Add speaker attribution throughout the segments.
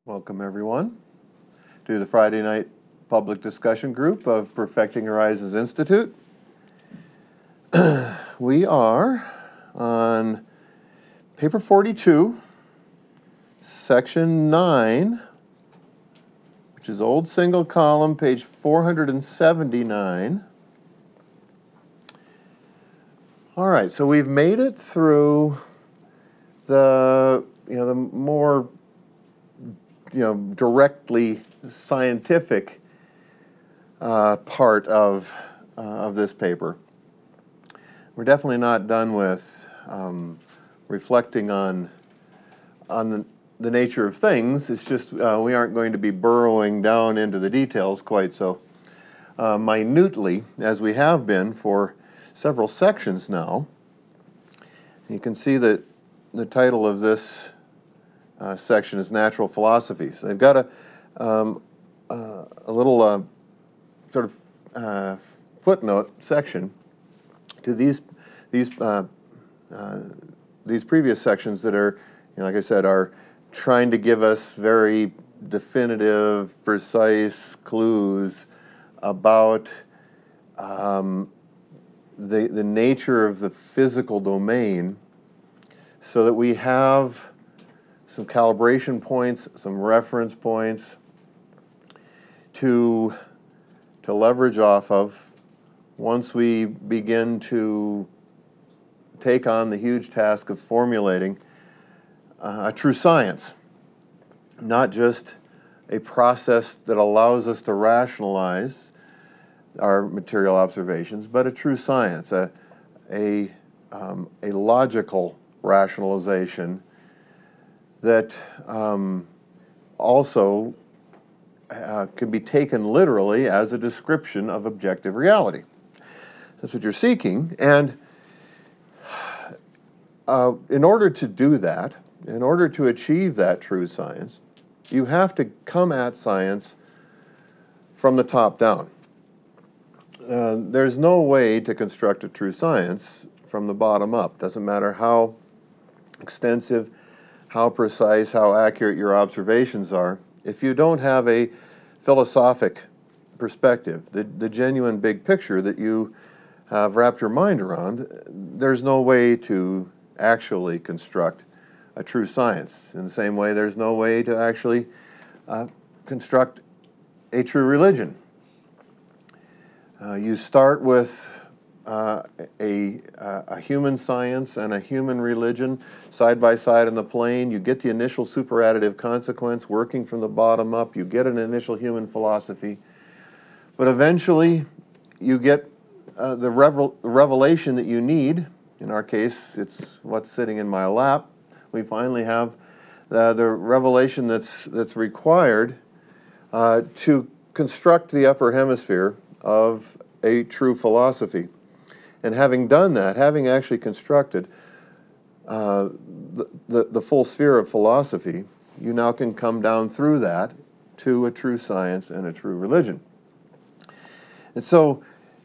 Speaker 1: Welcome everyone to the Friday night public discussion group of Perfecting Horizons Institute. We are on paper 42, section 9, which is old single column, page 479. All right, so we've made it through the more directly scientific part of this paper. We're definitely not done with reflecting on the nature of things. It's just we aren't going to be burrowing down into the details quite so minutely as we have been for several sections now. You can see that the title of this section is Natural Philosophy. So they've got a little sort of footnote section to these previous sections that are, like I said, are trying to give us very definitive, precise clues about the nature of the physical domain, so that we have some calibration points, some reference points to leverage off of once we begin to take on the huge task of formulating a true science, not just a process that allows us to rationalize our material observations, but a true science, a logical rationalization that also can be taken literally as a description of objective reality. That's what you're seeking, and in order to do that, in order to achieve that true science, you have to come at science from the top down. There's no way to construct a true science from the bottom up. Doesn't matter how extensive, how precise, how accurate your observations are. If you don't have a philosophic perspective, the genuine big picture that you have wrapped your mind around, there's no way to actually construct a true science. In the same way, there's no way to actually construct a true religion. You start with a human science and a human religion side by side on the plane. You get the initial superadditive consequence working from the bottom up. You get an initial human philosophy. But eventually you get the revelation that you need. In our case, it's what's sitting in my lap. We finally have the revelation that's required to construct the upper hemisphere of a true philosophy. And having done that, having actually constructed the full sphere of philosophy, you now can come down through that to a true science and a true religion. And so,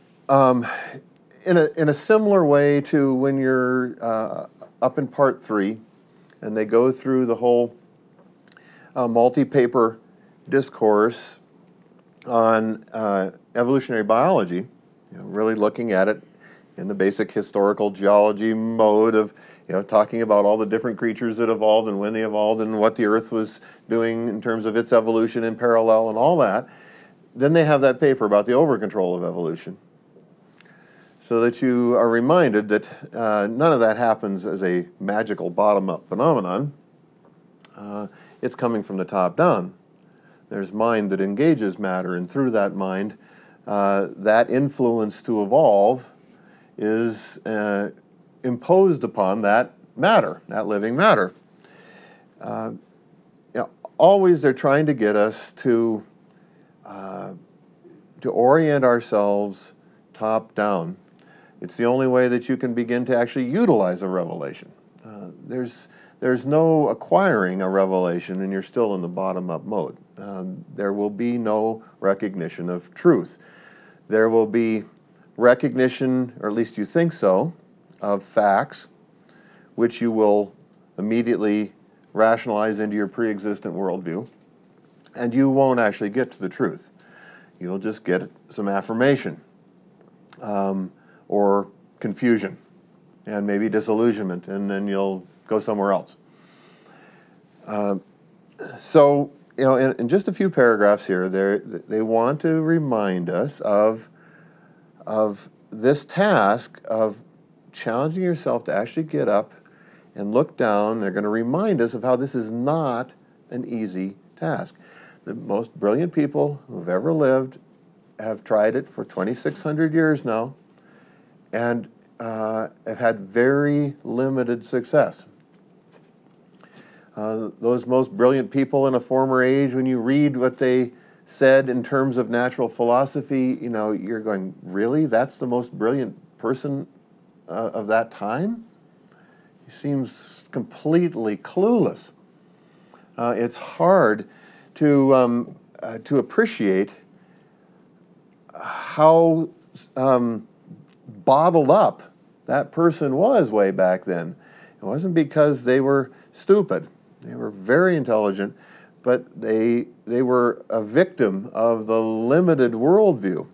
Speaker 1: in a similar way to when you're up in part 3, and they go through the whole multi-paper discourse on evolutionary biology, really looking at it in the basic historical geology mode of, talking about all the different creatures that evolved and when they evolved and what the Earth was doing in terms of its evolution in parallel and all that. Then they have that paper about the over-control of evolution, so that you are reminded that none of that happens as a magical bottom-up phenomenon. It's coming from the top down. There's mind that engages matter, and through that mind, that influence to evolve is imposed upon that matter, that living matter. Always they're trying to get us to orient ourselves top down. It's the only way that you can begin to actually utilize a revelation. There's no acquiring a revelation and you're still in the bottom-up mode. There will be no recognition of truth. There will be recognition, or at least you think so, of facts, which you will immediately rationalize into your pre-existent worldview. and you won't actually get to the truth. You'll just get some affirmation or confusion and maybe disillusionment, and then you'll go somewhere else. So, in just a few paragraphs here, they want to remind us of this task of challenging yourself to actually get up and look down. They're going to remind us of how this is not an easy task. The most brilliant people who've ever lived have tried it for 2,600 years now and have had very limited success. Those most brilliant people in a former age, when you read what they said in terms of natural philosophy, you're going, really? That's the most brilliant person of that time? He seems completely clueless. It's hard to appreciate how bottled up that person was way back then. It wasn't because they were stupid. They were very intelligent, but they were a victim of the limited worldview.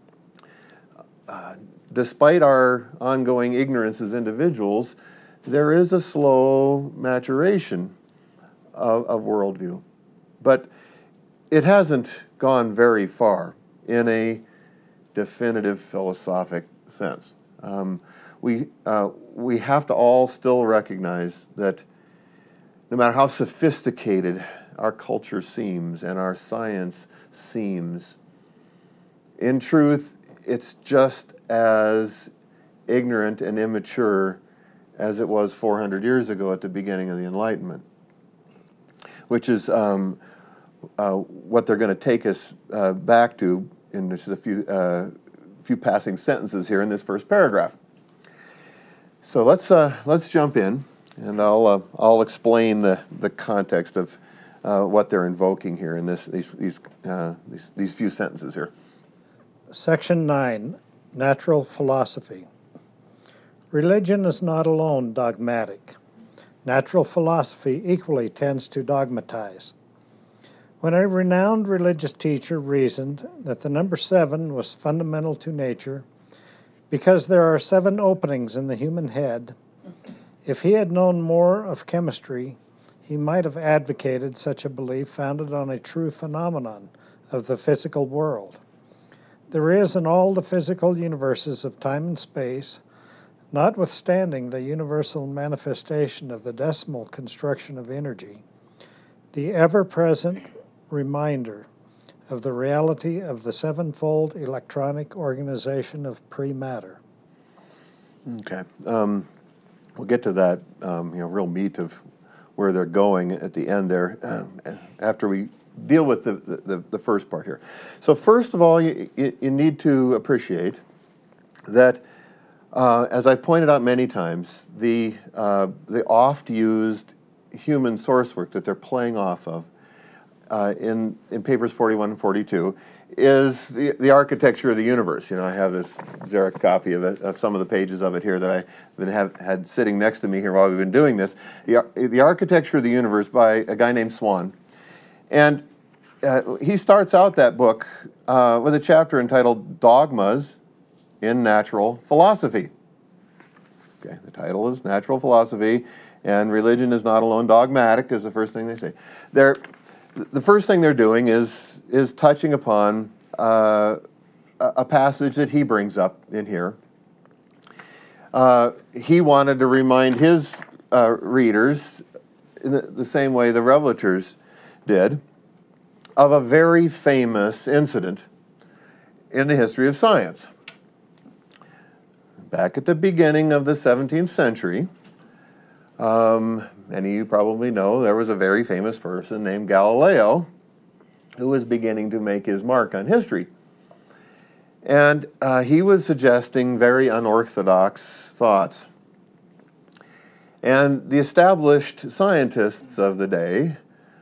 Speaker 1: Despite our ongoing ignorance as individuals, there is a slow maturation of worldview. But it hasn't gone very far in a definitive philosophic sense. We have to all still recognize that no matter how sophisticated our culture seems and our science seems, in truth, it's just as ignorant and immature as it was 400 years ago at the beginning of the Enlightenment, which is what they're going to take us back to in just a few passing sentences here in this first paragraph. So let's jump in, and I'll explain the context of what they're invoking here in these few sentences here.
Speaker 2: Section 9, Natural Philosophy. Religion is not alone dogmatic. Natural philosophy equally tends to dogmatize. When a renowned religious teacher reasoned that the number 7 was fundamental to nature because there are 7 openings in the human head, if he had known more of chemistry, he might have advocated such a belief founded on a true phenomenon of the physical world. There is in all the physical universes of time and space, notwithstanding the universal manifestation of the decimal construction of energy, the ever-present reminder of the reality of the sevenfold electronic organization of pre-matter.
Speaker 1: Okay. We'll get to that, real meat of where they're going at the end there after we deal with the first part here. So first of all, you need to appreciate that, as I've pointed out many times, the oft-used human source work that they're playing off of in papers 41 and 42 is the architecture of the universe. I have this Xerox copy of it, of some of the pages of it here that I've had sitting next to me here while we've been doing this. The architecture of the universe by a guy named Swan. And he starts out that book with a chapter entitled Dogmas in Natural Philosophy. Okay, the title is Natural Philosophy, and religion is not alone dogmatic is the first thing they say. The first thing they're doing is touching upon a passage that he brings up in here. He wanted to remind his readers, in the same way the revelators did, of a very famous incident in the history of science. Back at the beginning of the 17th century, many of you probably know there was a very famous person named Galileo who was beginning to make his mark on history. And he was suggesting very unorthodox thoughts. And the established scientists of the day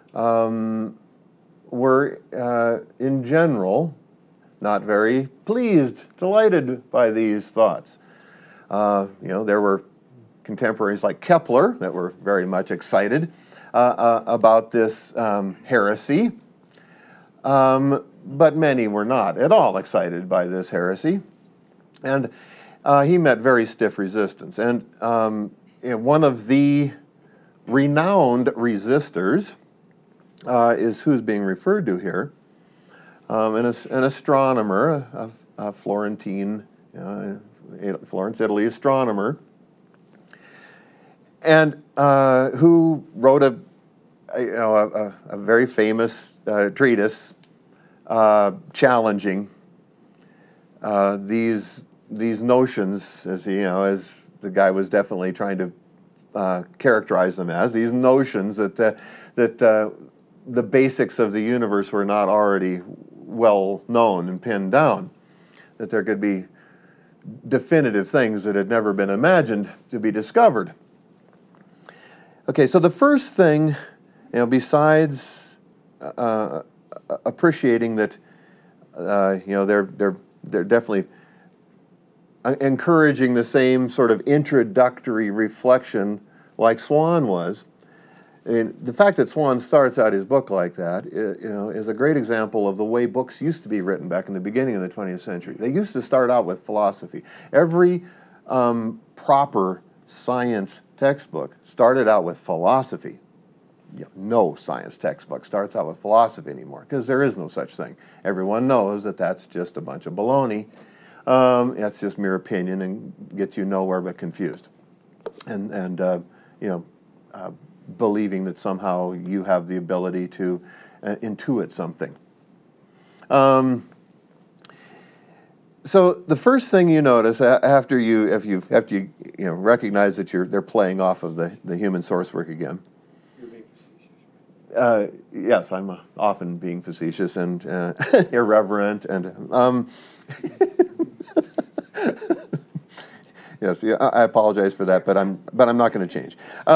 Speaker 1: were, in general, not very pleased, delighted by these thoughts. There were contemporaries like Kepler that were very much excited about this heresy. but many were not at all excited by this heresy. And he met very stiff resistance. And one of the renowned resistors is who's being referred to here, an astronomer, a Florentine, Florence, Italy astronomer, and who wrote a very famous treatise challenging these notions, as the guy was definitely trying to characterize them as, these notions that the basics of the universe were not already well known and pinned down, that there could be definitive things that had never been imagined to be discovered. Okay, so the first thing, besides appreciating that, they're definitely encouraging the same sort of introductory reflection like Swan was. I mean, the fact that Swan starts out his book like that, is a great example of the way books used to be written back in the beginning of the 20th century. They used to start out with philosophy. Every proper science textbook started out with philosophy. No science textbook starts out with philosophy anymore, because there is no such thing. Everyone knows that that's just a bunch of baloney. That's just mere opinion and gets you nowhere but confused. And believing that somehow you have the ability to intuit something. So the first thing you notice after you recognize that they're playing off of the human source work again.
Speaker 3: You're being facetious, right?
Speaker 1: Yes, I'm often being facetious and irreverent and. Yes, yeah, I apologize for that, but I'm not going to change.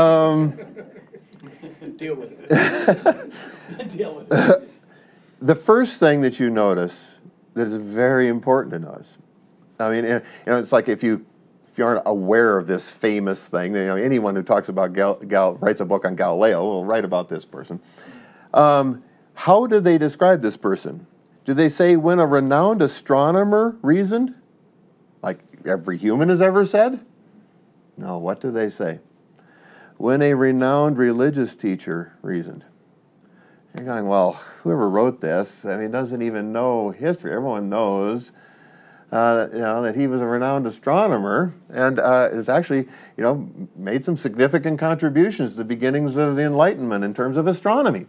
Speaker 3: Deal with it. Deal with it.
Speaker 1: The first thing that you notice that is very important to notice. I mean, it's like if you aren't aware of this famous thing, anyone who talks about writes a book on Galileo will write about this person. How do they describe this person? Do they say when a renowned astronomer reasoned, like every human has ever said? No, what do they say? When a renowned religious teacher reasoned. You're going, well, whoever wrote this, doesn't even know history. Everyone knows, that he was a renowned astronomer and has actually, made some significant contributions to the beginnings of the Enlightenment in terms of astronomy.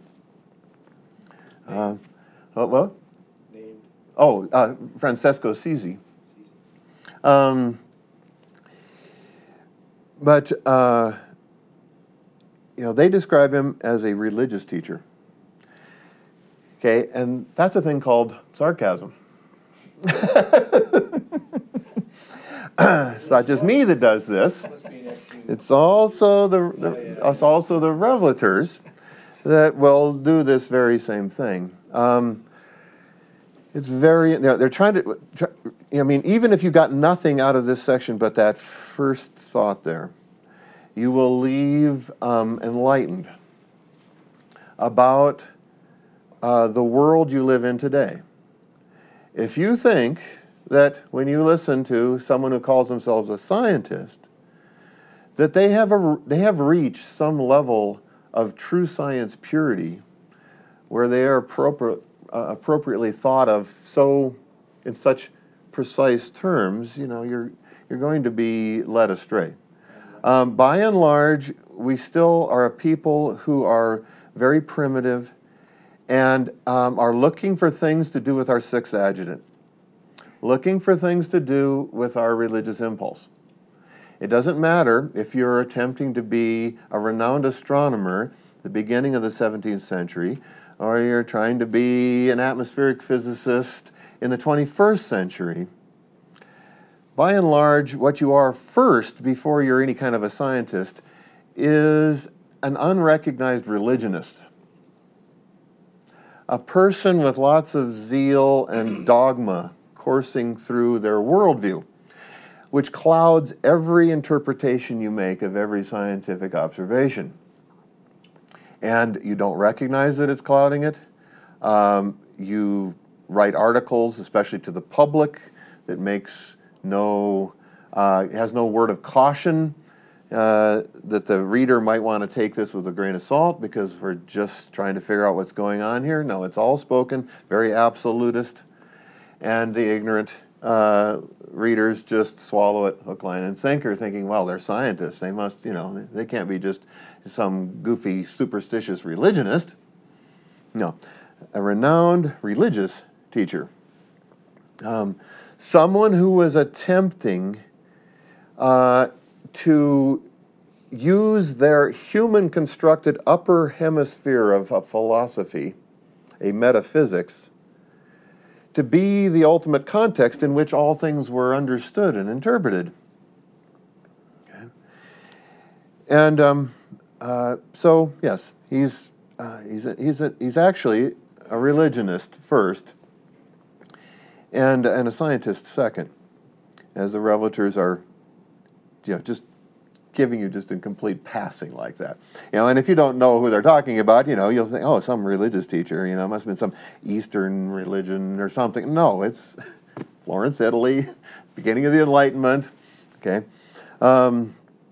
Speaker 1: What?
Speaker 3: Named.
Speaker 1: Oh, Francesco Sisi. But they describe him as a religious teacher. Okay, and that's a thing called sarcasm. It's not just me that does this. It's also the revelators that will do this very same thing. It's very, they're trying to, even if you got nothing out of this section but that first thought there, you will leave enlightened about the world you live in today. If you think that when you listen to someone who calls themselves a scientist, that they have reached some level of true science purity where they are appropriately thought of in such precise terms, you're going to be led astray. By and large, we still are a people who are very primitive and are looking for things to do with our sixth adjutant, looking for things to do with our religious impulse. It doesn't matter if you're attempting to be a renowned astronomer at the beginning of the 17th century, or you're trying to be an atmospheric physicist in the 21st century. By and large, what you are first, before you're any kind of a scientist, is an unrecognized religionist. A person with lots of zeal and dogma coursing through their worldview, which clouds every interpretation you make of every scientific observation. And you don't recognize that it's clouding it. you write articles, especially to the public, that makes has no word of caution, that the reader might want to take this with a grain of salt because we're just trying to figure out what's going on here. No, it's all spoken, very absolutist, and the ignorant readers just swallow it hook, line, and sinker, thinking, well, they're scientists. They must, they can't be just some goofy, superstitious religionist. No, a renowned religious teacher. Someone who was attempting to use their human-constructed upper hemisphere of a philosophy, a metaphysics, to be the ultimate context in which all things were understood and interpreted. Okay. And so, yes, he's actually a religionist first, and a scientist second, as the revelators are, just giving you just in complete passing like that. And if you don't know who they're talking about, you'll think, oh, some religious teacher, it must have been some Eastern religion or something. No, it's Florence, Italy, beginning of the Enlightenment, okay? All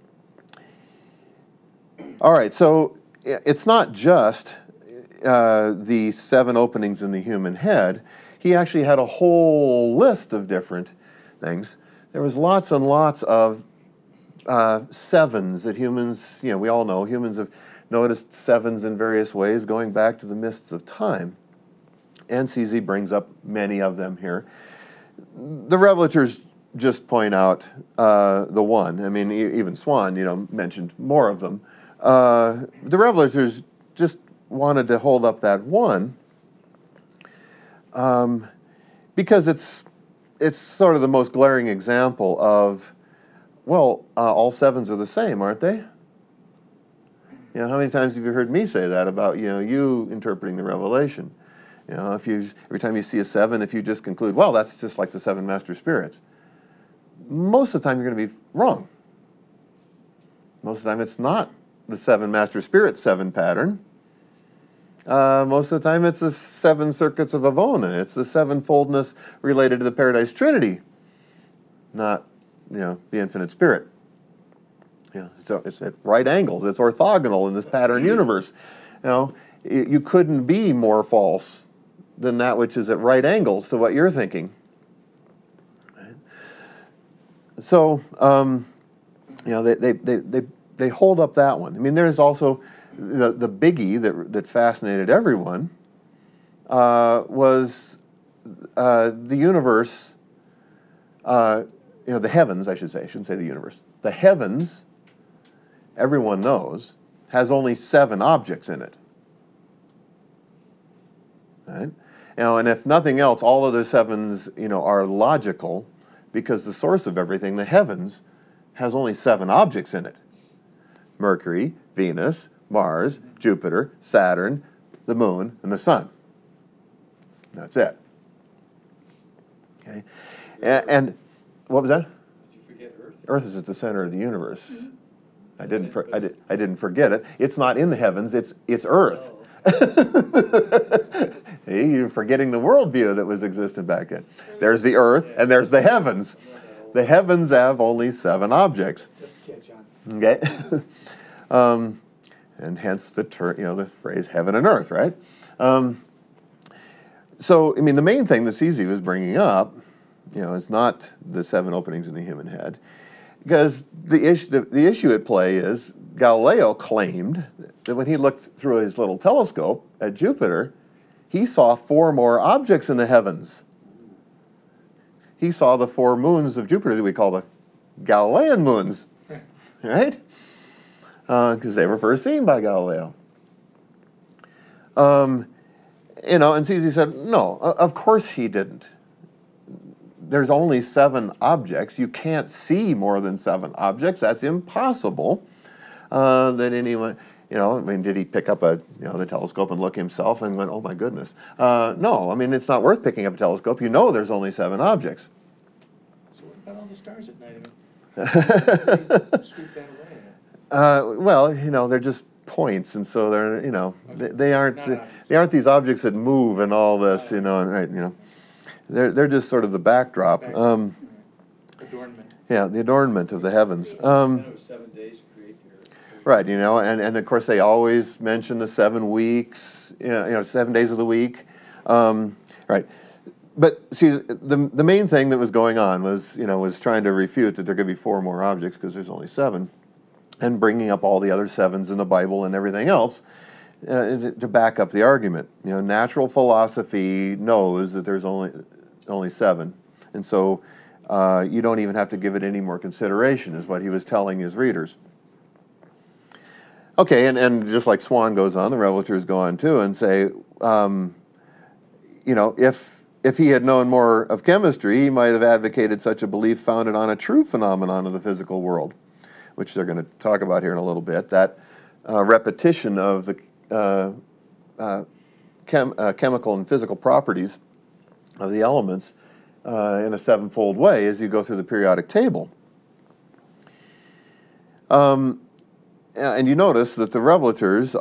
Speaker 1: right, so it's not just the 7 openings in the human head. He actually had a whole list of different things. There was lots and lots of sevens that humans, we all know, humans have noticed sevens in various ways going back to the mists of time. And CZ brings up many of them here. The revelators just point out the one. I mean, even Swan, mentioned more of them. The revelators just wanted to hold up that one because it's sort of the most glaring example of, well, all sevens are the same, aren't they? How many times have you heard me say that about, you interpreting the revelation? Every time you see a 7, if you just conclude, well, that's just like the 7 master spirits, most of the time you're going to be wrong. Most of the time it's not the 7 master spirits 7 pattern. Most of the time it's the 7 circuits of Avona. It's the 7-foldness related to the Paradise Trinity, not the infinite spirit. It's at right angles. It's orthogonal in this pattern universe. You couldn't be more false than that which is at right angles to what you're thinking. Right? So, they hold up that one. I mean, there's also the biggie that fascinated everyone was the universe. The heavens, I should say. I shouldn't say the universe. The heavens, everyone knows, has only 7 objects in it. Right? And if nothing else, all of the 7s, are logical because the source of everything, the heavens, has only 7 objects in it. Mercury, Venus, Mars, Jupiter, Saturn, the moon, and the sun. That's it. Okay? And what was that?
Speaker 3: Did you forget Earth?
Speaker 1: Earth is at the center of the universe. I didn't forget it. It's not in the heavens. It's Earth.
Speaker 3: Oh.
Speaker 1: Hey, you're forgetting the worldview that was existent back then. There's the Earth and there's the heavens. The heavens have only 7 objects.
Speaker 3: Just to catch on.
Speaker 1: Okay, and hence the the phrase heaven and earth, right? So I mean, the main thing that CZ was bringing up, is not the 7 openings in the human head, because the issue at play is Galileo claimed that when he looked through his little telescope at Jupiter, he saw 4 more objects in the heavens. He saw the 4 moons of Jupiter that we call the Galilean moons, right? Because they were first seen by Galileo. And CZ said, no, of course he didn't. There's only 7 objects. You can't see more than 7 objects. That's impossible. That anyone, did he pick up the telescope and look himself and went, oh my goodness. No, I mean, it's not worth picking up a telescope. There's only 7 objects.
Speaker 3: So what about all the stars at night? I mean, sweep that away.
Speaker 1: Well, they're just points, and so they're, they aren't these objects that move and all this, and right, they're just sort of the backdrop.
Speaker 3: Adornment.
Speaker 1: Yeah, the adornment of the heavens.
Speaker 4: It was 7 days to create the earth.
Speaker 1: Right, and of course they always mention the 7 weeks, 7 days of the week. Right. But see, the main thing that was going on was trying to refute that there could be 4 more objects because there's only 7, and bringing up all the other 7s in the Bible and everything else to back up the argument. Natural philosophy knows that there's only 7, and so you don't even have to give it any more consideration, is what he was telling his readers. Okay, and just like Swan goes on, the revelators go on too and say, if he had known more of chemistry, he might have advocated such a belief founded on a true phenomenon of the physical world, which they're going to talk about here in a little bit, that repetition of the chemical and physical properties of the elements in a 7-fold way as you go through the periodic table. And you notice that the revelators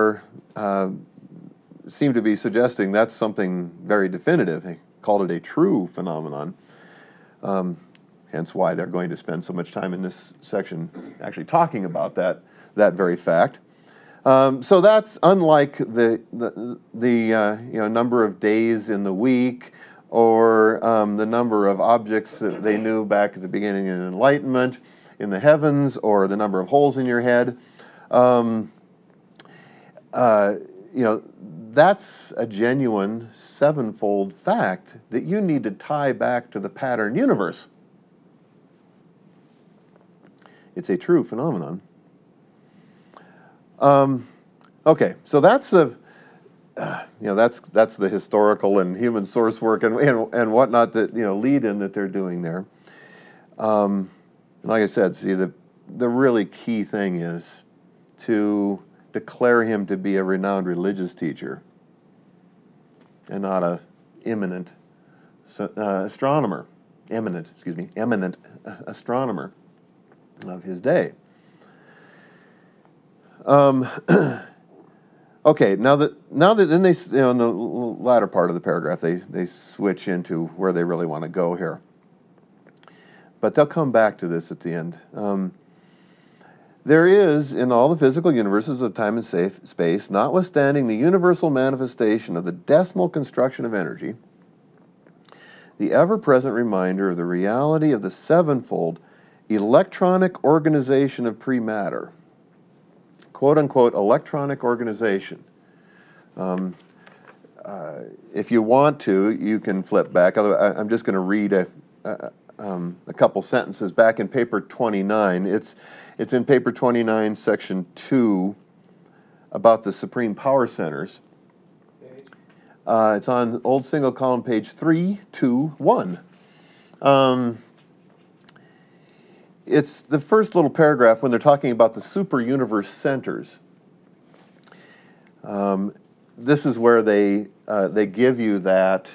Speaker 1: seem to be suggesting that's something very definitive. They called it a true phenomenon. Hence why they're going to spend so much time in this section actually talking about that very fact. So that's unlike the number of days in the week, or the number of objects that they knew back at the beginning of Enlightenment in the heavens, or the number of holes in your head. That's a genuine 7-fold fact that you need to tie back to the pattern universe. It's a true phenomenon. Okay, so that's that's the historical and human source work and whatnot that lead in that they're doing there. Like I said, see, the really key thing is to declare him to be a renowned religious teacher and not a eminent astronomer of his day. Okay, now that then they in the latter part of the paragraph they switch into where they really want to go here. But they'll come back to this at the end. There is, in all the physical universes of time and space, notwithstanding the universal manifestation of the decimal construction of energy, the ever-present reminder of the reality of the 7-fold electronic organization of pre-matter. Quote-unquote electronic organization. If you want to, you can flip back. I'm just going to read a couple sentences back in paper 29. It's in paper 29, section 2, about the supreme power centers. It's on old single column, page 321. It's the first little paragraph when they're talking about the super universe centers. This is where they give you that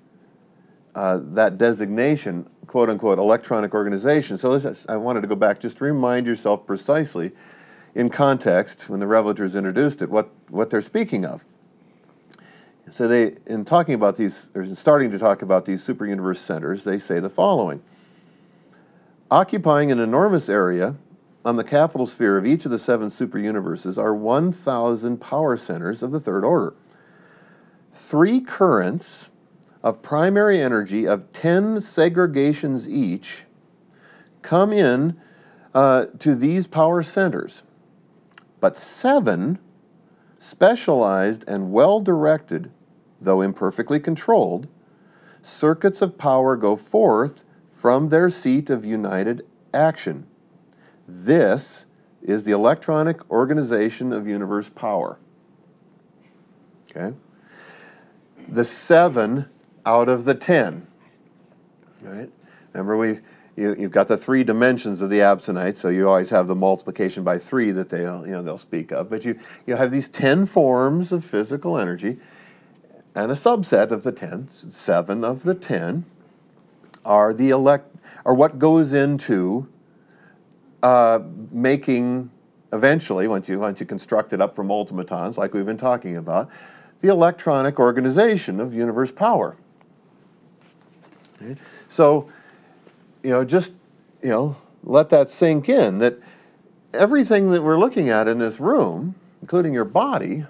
Speaker 1: designation, quote unquote, electronic organization. So I wanted to go back just to remind yourself precisely, in context, when the revelators introduced it, what they're speaking of. So in talking about these, or starting to talk about these super universe centers, they say the following: occupying an enormous area on the capital sphere of each of the 7 super universes are 1,000 power centers of the third order. 3 currents of primary energy of 10 segregations each come in to these power centers, but 7 specialized and well-directed, though imperfectly controlled, circuits of power go forth from their seat of united action. This is the electronic organization of universe power. Okay? The 7 out of the 10. Right? Remember, you've got the 3 dimensions of the Absinites, so you always have the multiplication by 3 that they'll speak of. But you have these 10 forms of physical energy, and a subset of the 10, 7 of the 10, are what goes into making eventually, once you construct it up from ultimatons, like we've been talking about, the electronic organization of universe power. Okay? So, just, let that sink in, that everything that we're looking at in this room, including your body,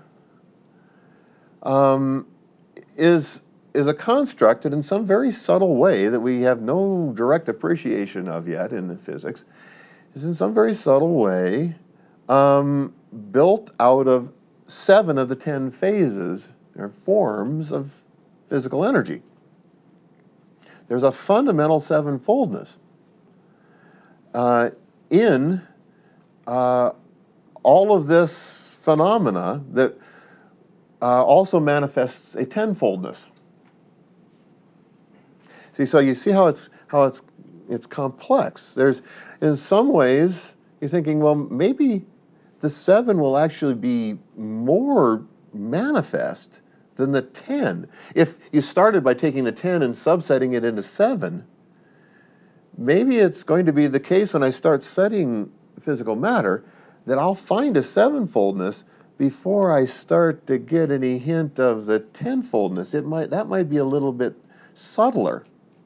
Speaker 1: is a construct that in some very subtle way that we have no direct appreciation of yet in the physics, is in some very subtle way built out of 7 of the 10 phases or forms of physical energy. There's a fundamental sevenfoldness in all of this phenomena that also manifests a tenfoldness. See, so you see how it's complex. There's, in some ways, you're thinking, well, maybe the 7 will actually be more manifest than the 10. If you started by taking the 10 and subsetting it into 7, maybe it's going to be the case when I start studying physical matter that I'll find a sevenfoldness before I start to get any hint of the tenfoldness. That might be a little bit subtler.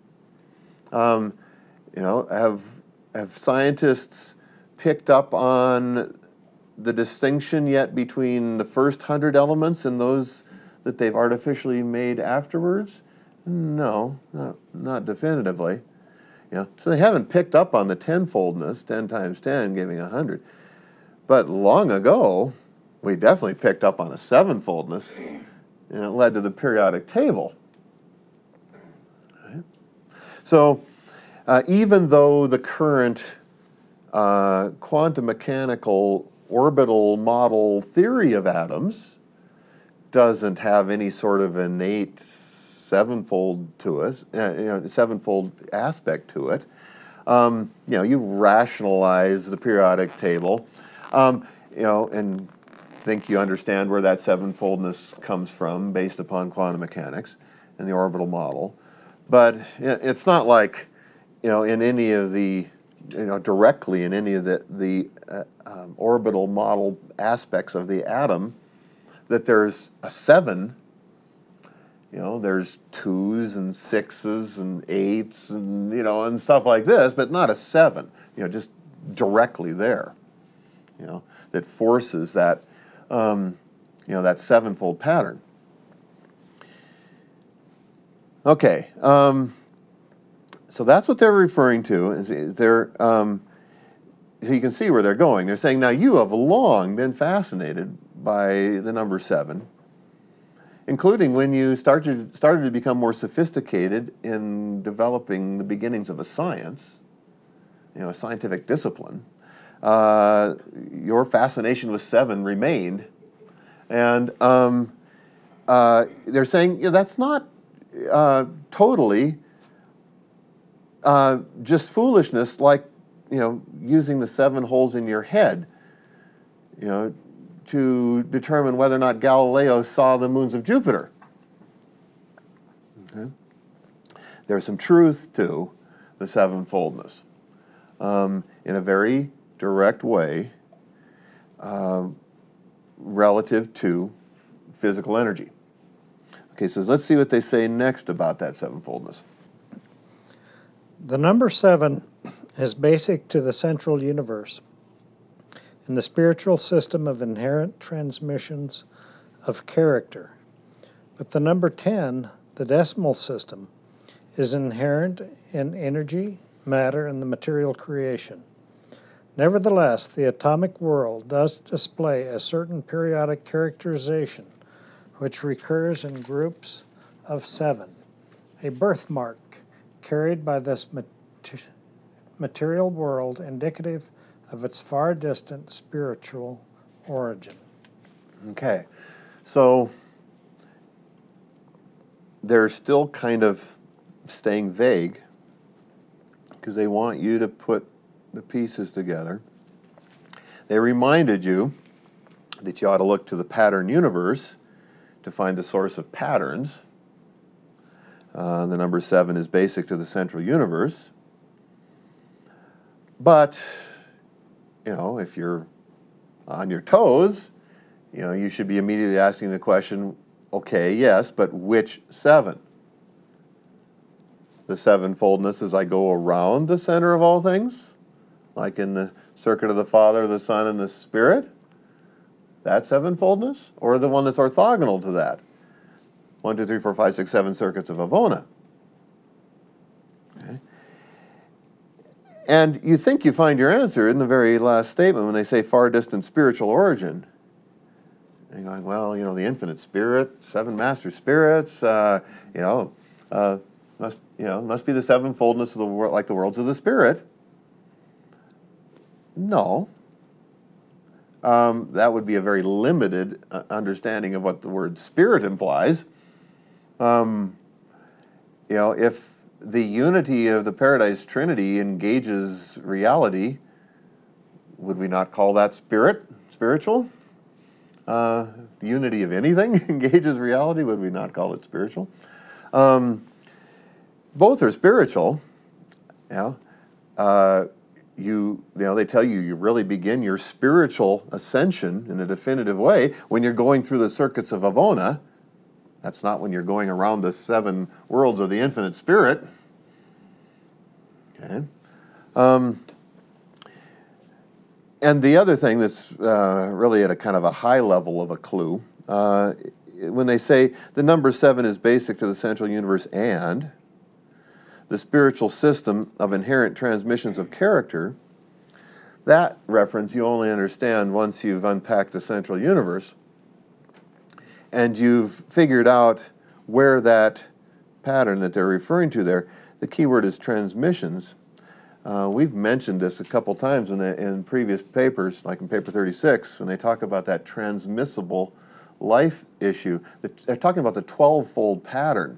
Speaker 1: Have scientists picked up on the distinction yet between the first 100 elements and those that they've artificially made afterwards? No, not definitively. So they haven't picked up on the tenfoldness, 10 times 10 giving 100. But long ago, we definitely picked up on a sevenfoldness, and it led to the periodic table. Right? So even though the current quantum mechanical orbital model theory of atoms doesn't have any sort of innate sevenfold to us, sevenfold aspect to it, you rationalize the periodic table, and think you understand where that sevenfoldness comes from based upon quantum mechanics and the orbital model. But it's not like, in any of the, directly in any of the orbital model aspects of the atom, that there's a 7. There's 2s and 6s and 8s and, and stuff like this, but not a 7, just directly there, that forces that, that sevenfold pattern. Okay, so that's what they're referring to. So you can see where they're going. They're saying, now you have long been fascinated by the number 7, including when you started to become more sophisticated in developing the beginnings of a science, a scientific discipline. Your fascination with 7 remained, and they're saying that's not totally just foolishness, like using the 7 holes in your head, to determine whether or not Galileo saw the moons of Jupiter. Okay? There's some truth to the sevenfoldness in a very direct way relative to physical energy. Okay, so let's see what they say next about that sevenfoldness.
Speaker 2: The number 7 is basic to the central universe in the spiritual system of inherent transmissions of character. But the number 10, the decimal system, is inherent in energy, matter, and the material creation. Nevertheless, the atomic world does display a certain periodic characterization which recurs in groups of 7, a birthmark carried by this material world indicative of its far distant spiritual origin.
Speaker 1: Okay, so they're still kind of staying vague because they want you to put the pieces together. They reminded you that you ought to look to the pattern universe to find the source of patterns. The number 7 is basic to the central universe. But, if you're on your toes, you should be immediately asking the question, okay, yes, but which 7? The sevenfoldness as I go around the center of all things, like in the circuit of the Father, the Son, and the Spirit? That sevenfoldness? Or the one that's orthogonal to that? 1, 2, 3, 4, 5, 6, 7 circuits of Avona. Okay. And you think you find your answer in the very last statement when they say far distant spiritual origin. And you're going, well, the infinite spirit, 7 master spirits, must be the sevenfoldness of the world, like the worlds of the spirit. No. That would be a very limited understanding of what the word spirit implies. If the unity of the Paradise Trinity engages reality, would we not call that spiritual? The unity of anything engages reality, would we not call it spiritual? Both are spiritual. They tell you really begin your spiritual ascension in a definitive way when you're going through the circuits of Avona. That's not when you're going around the 7 worlds of the infinite spirit. Okay. And the other thing that's really at a kind of a high level of a clue, when they say the number 7 is basic to the central universe and the spiritual system of inherent transmissions of character, that reference you only understand once you've unpacked the central universe and you've figured out where that pattern that they're referring to there, the key word is transmissions. We've mentioned this a couple times in previous papers, like in paper 36, when they talk about that transmissible life issue. They're talking about the 12-fold pattern.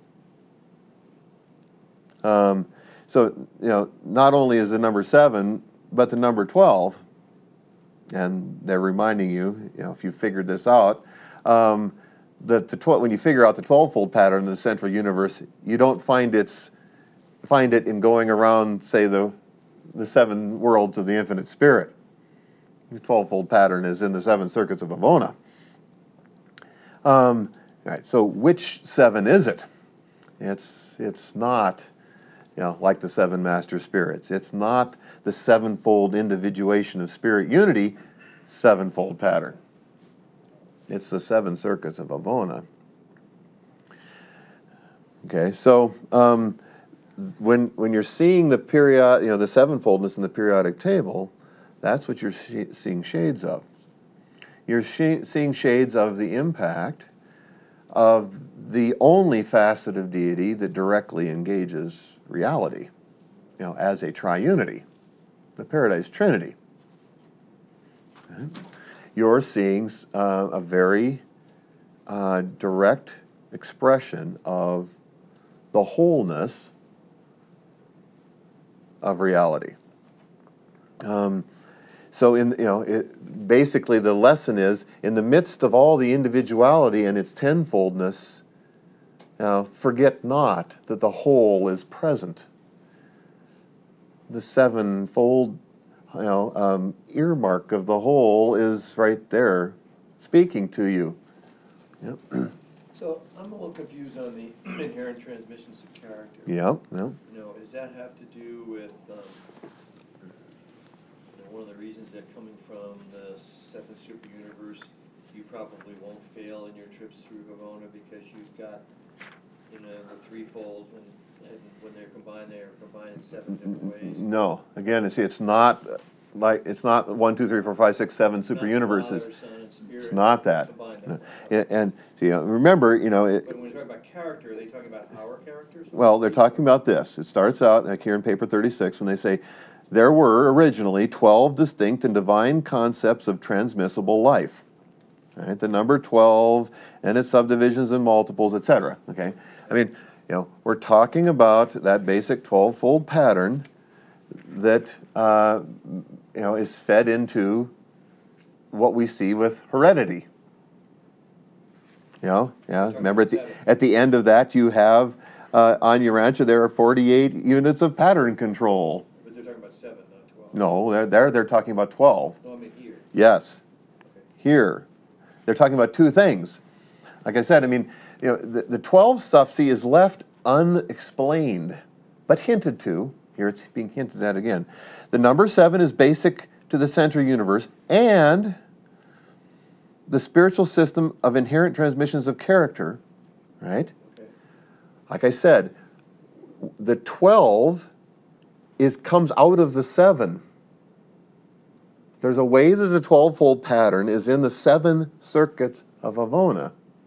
Speaker 1: Not only is the number 7, but the number 12, and they're reminding you, if you figured this out, that when you figure out the 12-fold pattern in the central universe, you don't find it in going around, say, the 7 worlds of the infinite spirit. The 12-fold pattern is in the 7 circuits of Avona. All right, so which 7 is it? It's not, like the 7 master spirits. It's not the 7-fold individuation of spirit unity, 7-fold pattern. It's the 7 circuits of Avona. Okay, so when you're seeing the the 7-foldness in the periodic table, that's what you're seeing shades of. You're seeing shades of the impact of the only facet of deity that directly engages reality, as a triunity, the Paradise Trinity. Okay. You're seeing a very direct expression of the wholeness of reality. Basically the lesson is, in the midst of all the individuality and its tenfoldness, forget not that the whole is present. The 7-fold, earmark of the whole is right there, speaking to you. Yep.
Speaker 4: So I'm a little confused on the inherent transmissions of character.
Speaker 1: Yep.
Speaker 4: Does that have to do with one of the reasons that coming from the 7th super universe, you probably won't fail in your trips through Avona because you've got the threefold, and when they're combined in 7 different ways.
Speaker 1: No, again, it's not 1, 2, 3, 4, 5, 6, 7 super universes.
Speaker 4: Father, Son, and Spirit,
Speaker 1: it's not that.
Speaker 4: Combined.
Speaker 1: And remember,
Speaker 4: But when we talk about character, are they talking about our characters?
Speaker 1: Well, they're talking about this. It starts out like here in paper 36 when they say, there were originally 12 distinct and divine concepts of transmissible life. All right, the number 12 and its subdivisions and multiples, etc. Okay, I mean, we're talking about that basic 12-fold pattern that is fed into what we see with heredity. Remember at the end of that you have on Urantia there are 48 units of pattern control.
Speaker 4: But they're talking about 7, not 12.
Speaker 1: No, they're talking about 12.
Speaker 4: No, I mean here.
Speaker 1: Yes. Here, they're talking about two things. Like I said, I mean, you know, the 12 stuff, see, is left unexplained, but hinted to. Here it's being hinted at again. The number 7 is basic to the central universe and the spiritual system of inherent transmissions of character, right?
Speaker 4: Okay.
Speaker 1: Like I said, the 12 comes out of the 7. There's a way that the 12-fold pattern is in the 7 circuits of Avona.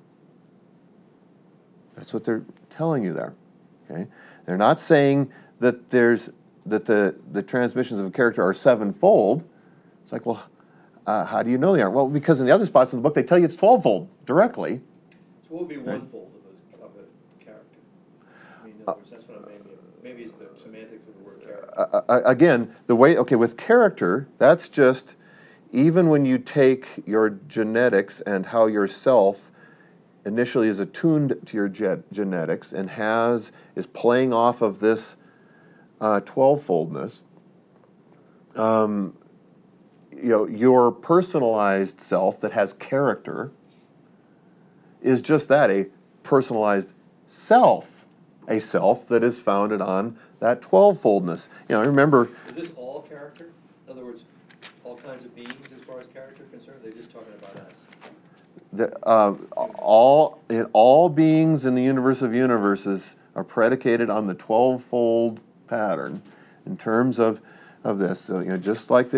Speaker 1: That's what they're telling you there. Okay? They're not saying that the transmissions of character are 7-fold. It's like, well, how do you know they aren't? Well, because in the other spots in the book, they tell you it's 12-fold directly.
Speaker 4: So what would be one fold of a character? I mean, in other words, that's what maybe it's the semantics of the word character.
Speaker 1: Again, with character, that's just, even when you take your genetics and how your self initially is attuned to your genetics and is playing off of this 12-foldness, your personalized self that has character is just that, a personalized self, a self that is founded on that 12-foldness. Remember.
Speaker 4: Is this all character? In other words, all kinds of beings as far as character is concerned? They're just talking about us.
Speaker 1: All beings in the universe of universes are predicated on the 12-fold pattern in terms of this. So just like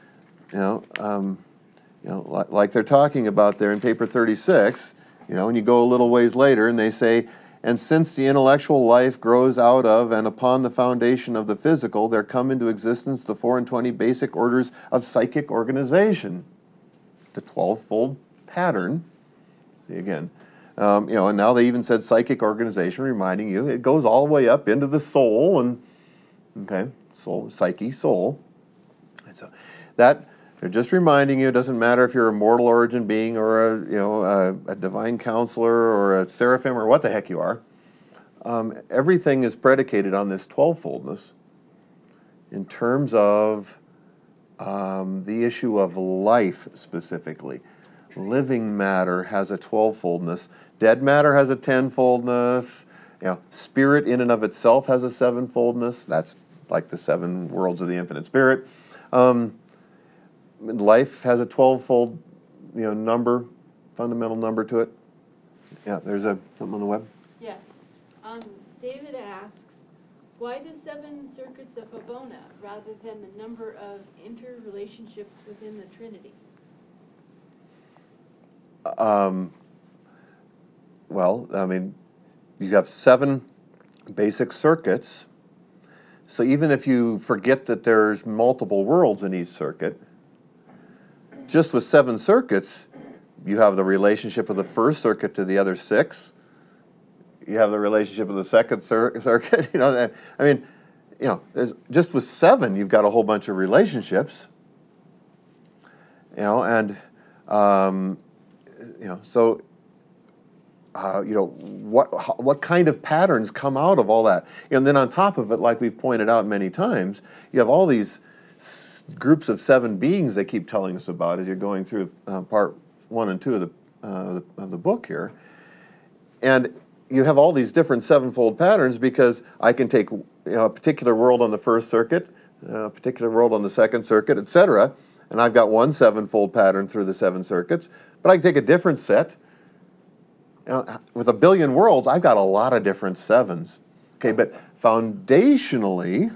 Speaker 1: like they're talking about there in paper 36. When you go a little ways later and they say, and since the intellectual life grows out of and upon the foundation of the physical, there come into existence the 24 basic orders of psychic organization. The 12-fold pattern. See again. And now they even said psychic organization, reminding you it goes all the way up into the soul and soul, psyche, soul. And so that they're just reminding you it doesn't matter if you're a mortal origin being or a divine counselor or a seraphim or what the heck you are. Everything is predicated on this 12-foldness in terms of the issue of life specifically. Living matter has a 12-foldness. Dead matter has a 10-foldness. Spirit in and of itself has a 7-foldness. That's like the 7 worlds of the infinite spirit. Life has a 12-fold, number, fundamental number to it. Yeah, there's something on the web.
Speaker 3: Yes. David asks, why the 7 circuits of Avona rather than the number of interrelationships within the Trinity?
Speaker 1: Well, I mean, you have 7 basic circuits. So even if you forget that there's multiple worlds in each circuit, just with 7 circuits, you have the relationship of the first circuit to the other 6. You have the relationship of the second circuit. There's just with 7, you've got a whole bunch of relationships. What kind of patterns come out of all that? And then on top of it, like we've pointed out many times, you have all these groups of 7 beings they keep telling us about as you're going through part 1 and 2 of the book here. And you have all these different 7-fold patterns because I can take a particular world on the first circuit, a particular world on the second circuit, etc. And I've got one 7-fold pattern through the 7 circuits, but I can take a different set. With 1 billion worlds, I've got a lot of different 7s. Okay, but foundationally,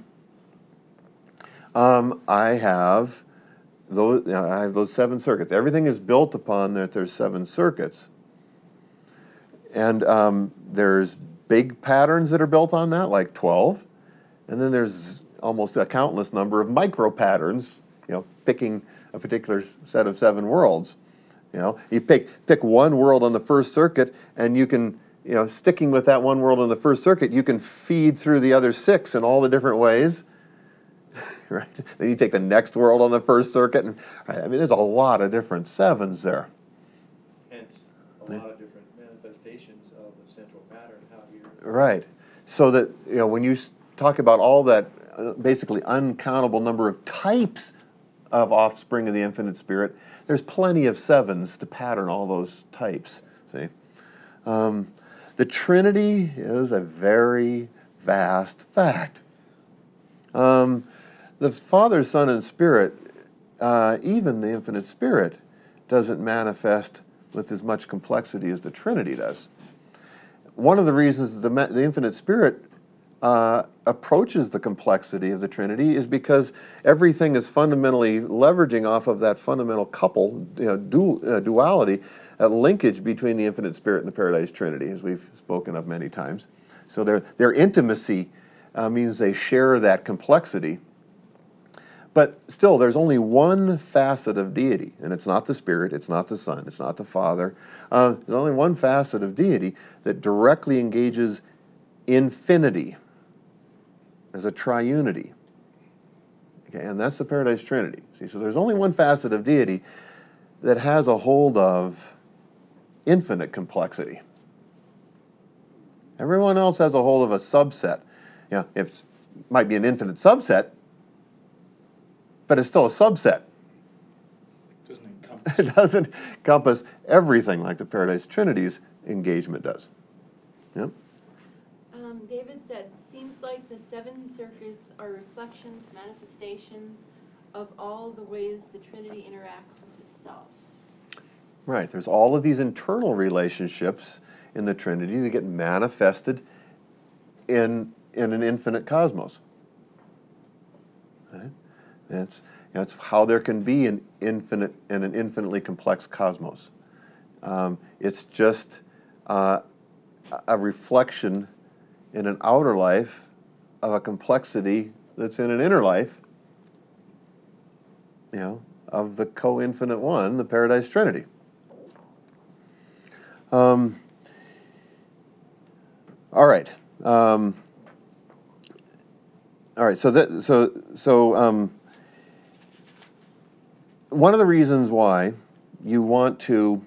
Speaker 1: I have those 7 circuits. Everything is built upon that there's 7 circuits. And there's big patterns that are built on that, like 12. And then there's almost a countless number of micro patterns, picking a particular set of 7 worlds. You pick one world on the first circuit, and you can, sticking with that one world on the first circuit, you can feed through the other 6 in all the different ways. Right? Then you take the next world on the first circuit, and there's a lot of different 7s there.
Speaker 4: Hence, a lot of different manifestations of the central pattern.
Speaker 1: Right. So that when you talk about all that basically uncountable number of types of offspring of the infinite spirit, there's plenty of sevens to pattern all those types. See, the Trinity is a very vast fact. The Father, Son, and Spirit, even the infinite Spirit, doesn't manifest with as much complexity as the Trinity does. One of the reasons the infinite Spirit approaches the complexity of the Trinity is because everything is fundamentally leveraging off of that fundamental couple, duality, linkage between the infinite Spirit and the Paradise Trinity, as we've spoken of many times. So their intimacy means they share that complexity. But still, there's only one facet of deity, and it's not the Spirit, it's not the Son, it's not the Father. There's only one facet of deity that directly engages infinity as a triunity. Okay, and that's the Paradise Trinity. See, so there's only one facet of deity that has a hold of infinite complexity. Everyone else has a hold of a subset. It might be an infinite subset, but it's still a subset. It doesn't encompass everything like the Paradise Trinity's engagement does. Yep.
Speaker 3: David said, seems like the 7 circuits are reflections, manifestations of all the ways the Trinity interacts with itself.
Speaker 1: Right, there's all of these internal relationships in the Trinity that get manifested in an infinite cosmos. Right? That's how there can be an infinite and an infinitely complex cosmos. It's just a reflection in an outer life of a complexity that's in an inner life, of the co-infinite one, the Paradise Trinity. All right. All right. So one of the reasons why you want to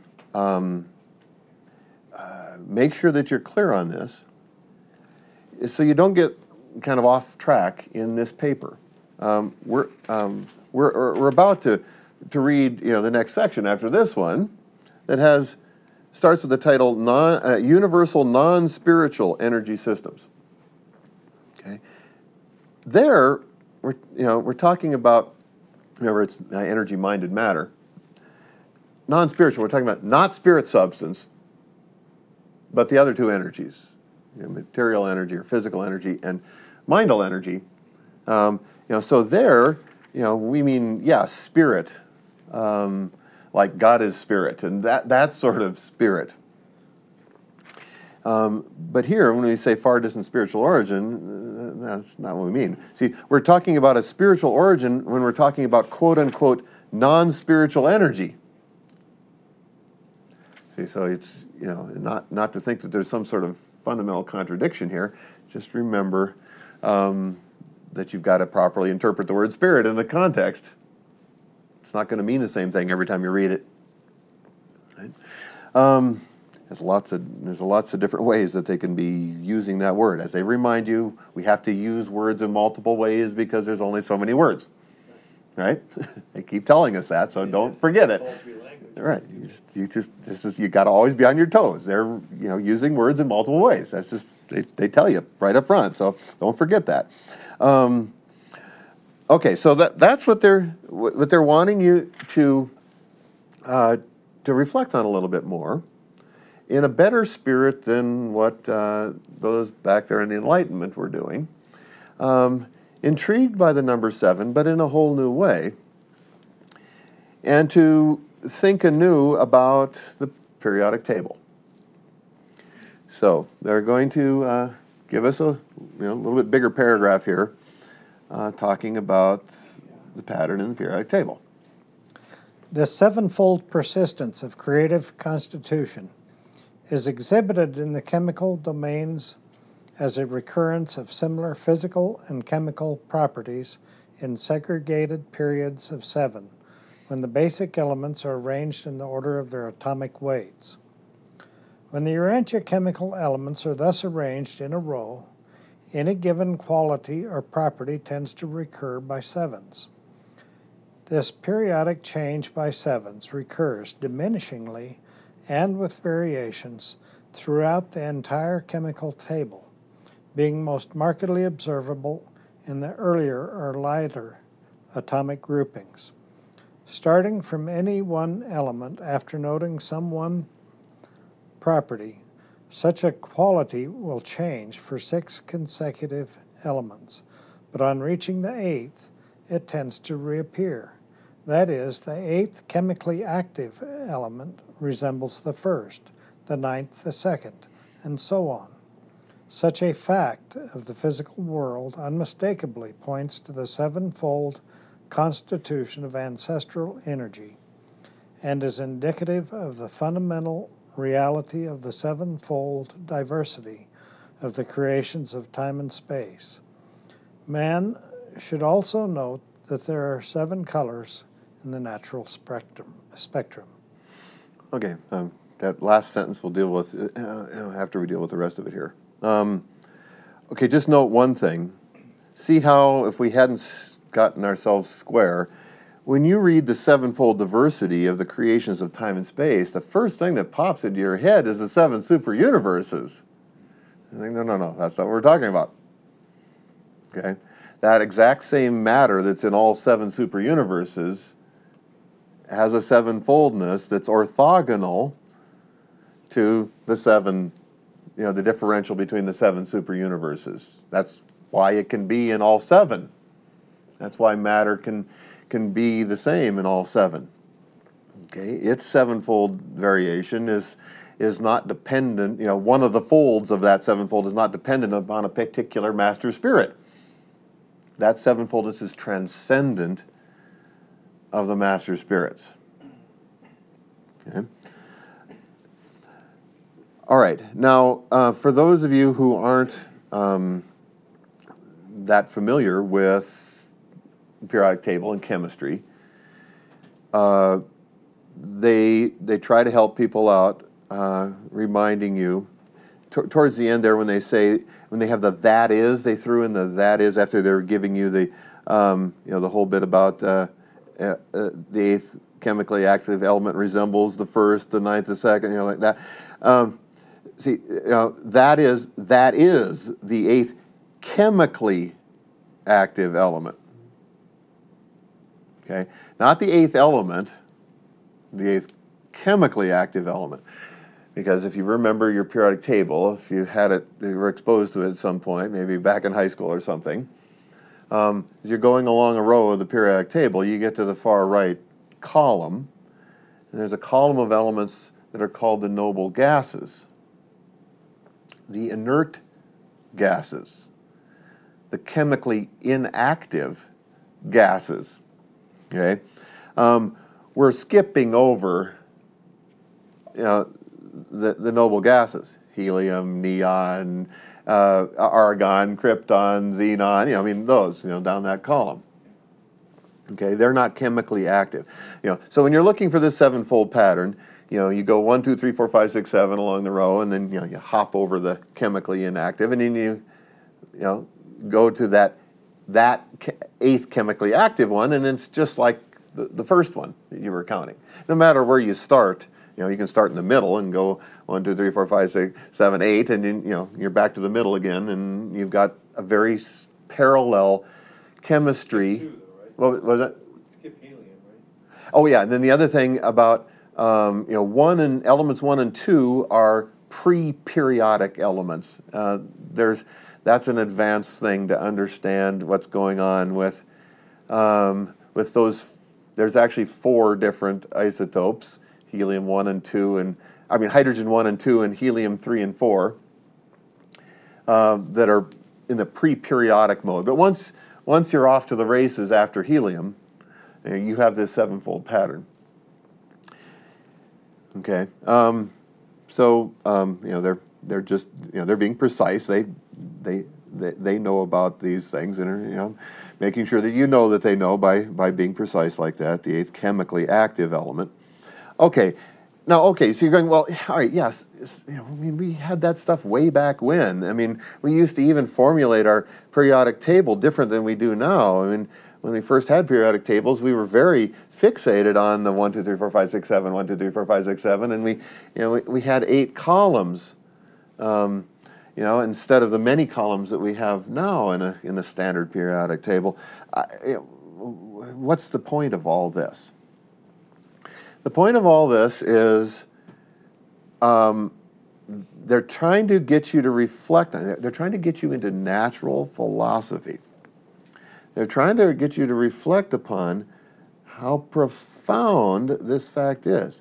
Speaker 1: make sure that you're clear on this is so you don't get kind of off track in this paper. We're about to read the next section after this one that starts with the title Universal Non-Spiritual Energy Systems. Okay, there we're talking about, remember, it's energy-minded matter. Non-spiritual, we're talking about not spirit substance, but the other two energies, material energy or physical energy and mindal energy. So there, we mean, spirit, like God is spirit, and that sort of spirit. But here, when we say far distant spiritual origin, that's not what we mean. See, we're talking about a spiritual origin when we're talking about quote-unquote non-spiritual energy. See, so it's, not to think that there's some sort of fundamental contradiction here. Just remember that you've got to properly interpret the word spirit in the context. It's not going to mean the same thing every time you read it. Right? There's lots of different ways that they can be using that word. As they remind you, we have to use words in multiple ways because there's only so many words. Right? They keep telling us that, so don't forget it. Right. You got to always be on your toes. They're using words in multiple ways. That's just they tell you right up front. So don't forget that. Okay, so that's what they're wanting you to reflect on a little bit more, in a better spirit than what those back there in the Enlightenment were doing. Intrigued by the number 7, but in a whole new way, and to think anew about the periodic table. So they're going to give us a little bit bigger paragraph here, talking about the pattern in the periodic table.
Speaker 2: This sevenfold persistence of creative constitution is exhibited in the chemical domains as a recurrence of similar physical and chemical properties in segregated periods of 7, when the basic elements are arranged in the order of their atomic weights. When the Urantia chemical elements are thus arranged in a row, any given quality or property tends to recur by 7s. This periodic change by sevens recurs diminishingly and with variations throughout the entire chemical table, being most markedly observable in the earlier or lighter atomic groupings. Starting from any one element after noting some one property, such a quality will change for 6 consecutive elements, but on reaching the 8th, it tends to reappear. That is, the 8th chemically active element resembles the 1st, the 9th the 2nd, and so on. Such a fact of the physical world unmistakably points to the sevenfold constitution of ancestral energy and is indicative of the fundamental reality of the sevenfold diversity of the creations of time and space. Man should also note that there are 7 colors in the natural spectrum.
Speaker 1: Okay, that last sentence we'll deal with after we deal with the rest of it here. Okay, just note one thing. See how if we hadn't gotten ourselves square, when you read the sevenfold diversity of the creations of time and space, the first thing that pops into your head is the 7 super universes. You think, no, that's not what we're talking about. Okay, that exact same matter that's in all 7 super universes has a sevenfoldness that's orthogonal to the 7, the differential between the 7 super universes. That's why it can be in all 7. That's why matter can be the same in all 7. Okay, its sevenfold variation is not dependent, one of the folds of that sevenfold is not dependent upon a particular master spirit. That sevenfoldness is transcendent of the master spirits. Okay. All right, now for those of you who aren't that familiar with periodic table and chemistry, they try to help people out, reminding you towards the end there when they have the that is, they threw in the that is after they're giving you the the whole bit about the 8th chemically active element resembles the 1st, the 9th, the 2nd, like that. That is the 8th chemically active element. Okay, not the 8th element, the 8th chemically active element. Because if you remember your periodic table, if you were exposed to it at some point, maybe back in high school or something, as you're going along a row of the periodic table, you get to the far right column, and there's a column of elements that are called the noble gases, the inert gases, the chemically inactive gases. Okay, we're skipping over, the noble gases: helium, neon, argon, krypton, xenon. Those, down that column. Okay, they're not chemically active. So when you're looking for this sevenfold pattern, you go 1, 2, 3, 4, 5, 6, 7 along the row, and then you hop over the chemically inactive, and then you go to that 8th chemically active one, and it's just like the first one that you were counting. No matter where you start, you can start in the middle and go 1, 2, 3, 4, 5, 6, 7, 8, and then you're back to the middle again, and you've got a very parallel chemistry.
Speaker 4: Skip 2, though, right?
Speaker 1: What was it?
Speaker 4: Skip helium, right?
Speaker 1: Oh yeah, and then the other thing about elements 1 and 2 are pre-periodic elements. That's an advanced thing to understand what's going on with those. There's actually 4 different isotopes: helium 1 and 2, and hydrogen 1 and 2, and helium 3 and 4, that are in the pre-periodic mode. But once you're off to the races after helium, you have this sevenfold pattern. Okay, they're just they're being precise. They know about these things, and are making sure that that they know by being precise like that. The 8th chemically active element. Okay, so you're going, well, all right, yes. We had that stuff way back when. We used to even formulate our periodic table different than we do now. when we first had periodic tables, we were very fixated on the 1, 2, 3, 4, 5, 6, 7, 1, 2, 3, 4, 5, 6, 7, and we had 8 columns, instead of the many columns that we have now in a standard periodic table. What's the point of all this? The point of all this is they're trying to get you to reflect on it. They're trying to get you into natural philosophy. They're trying to get you to reflect upon how profound this fact is.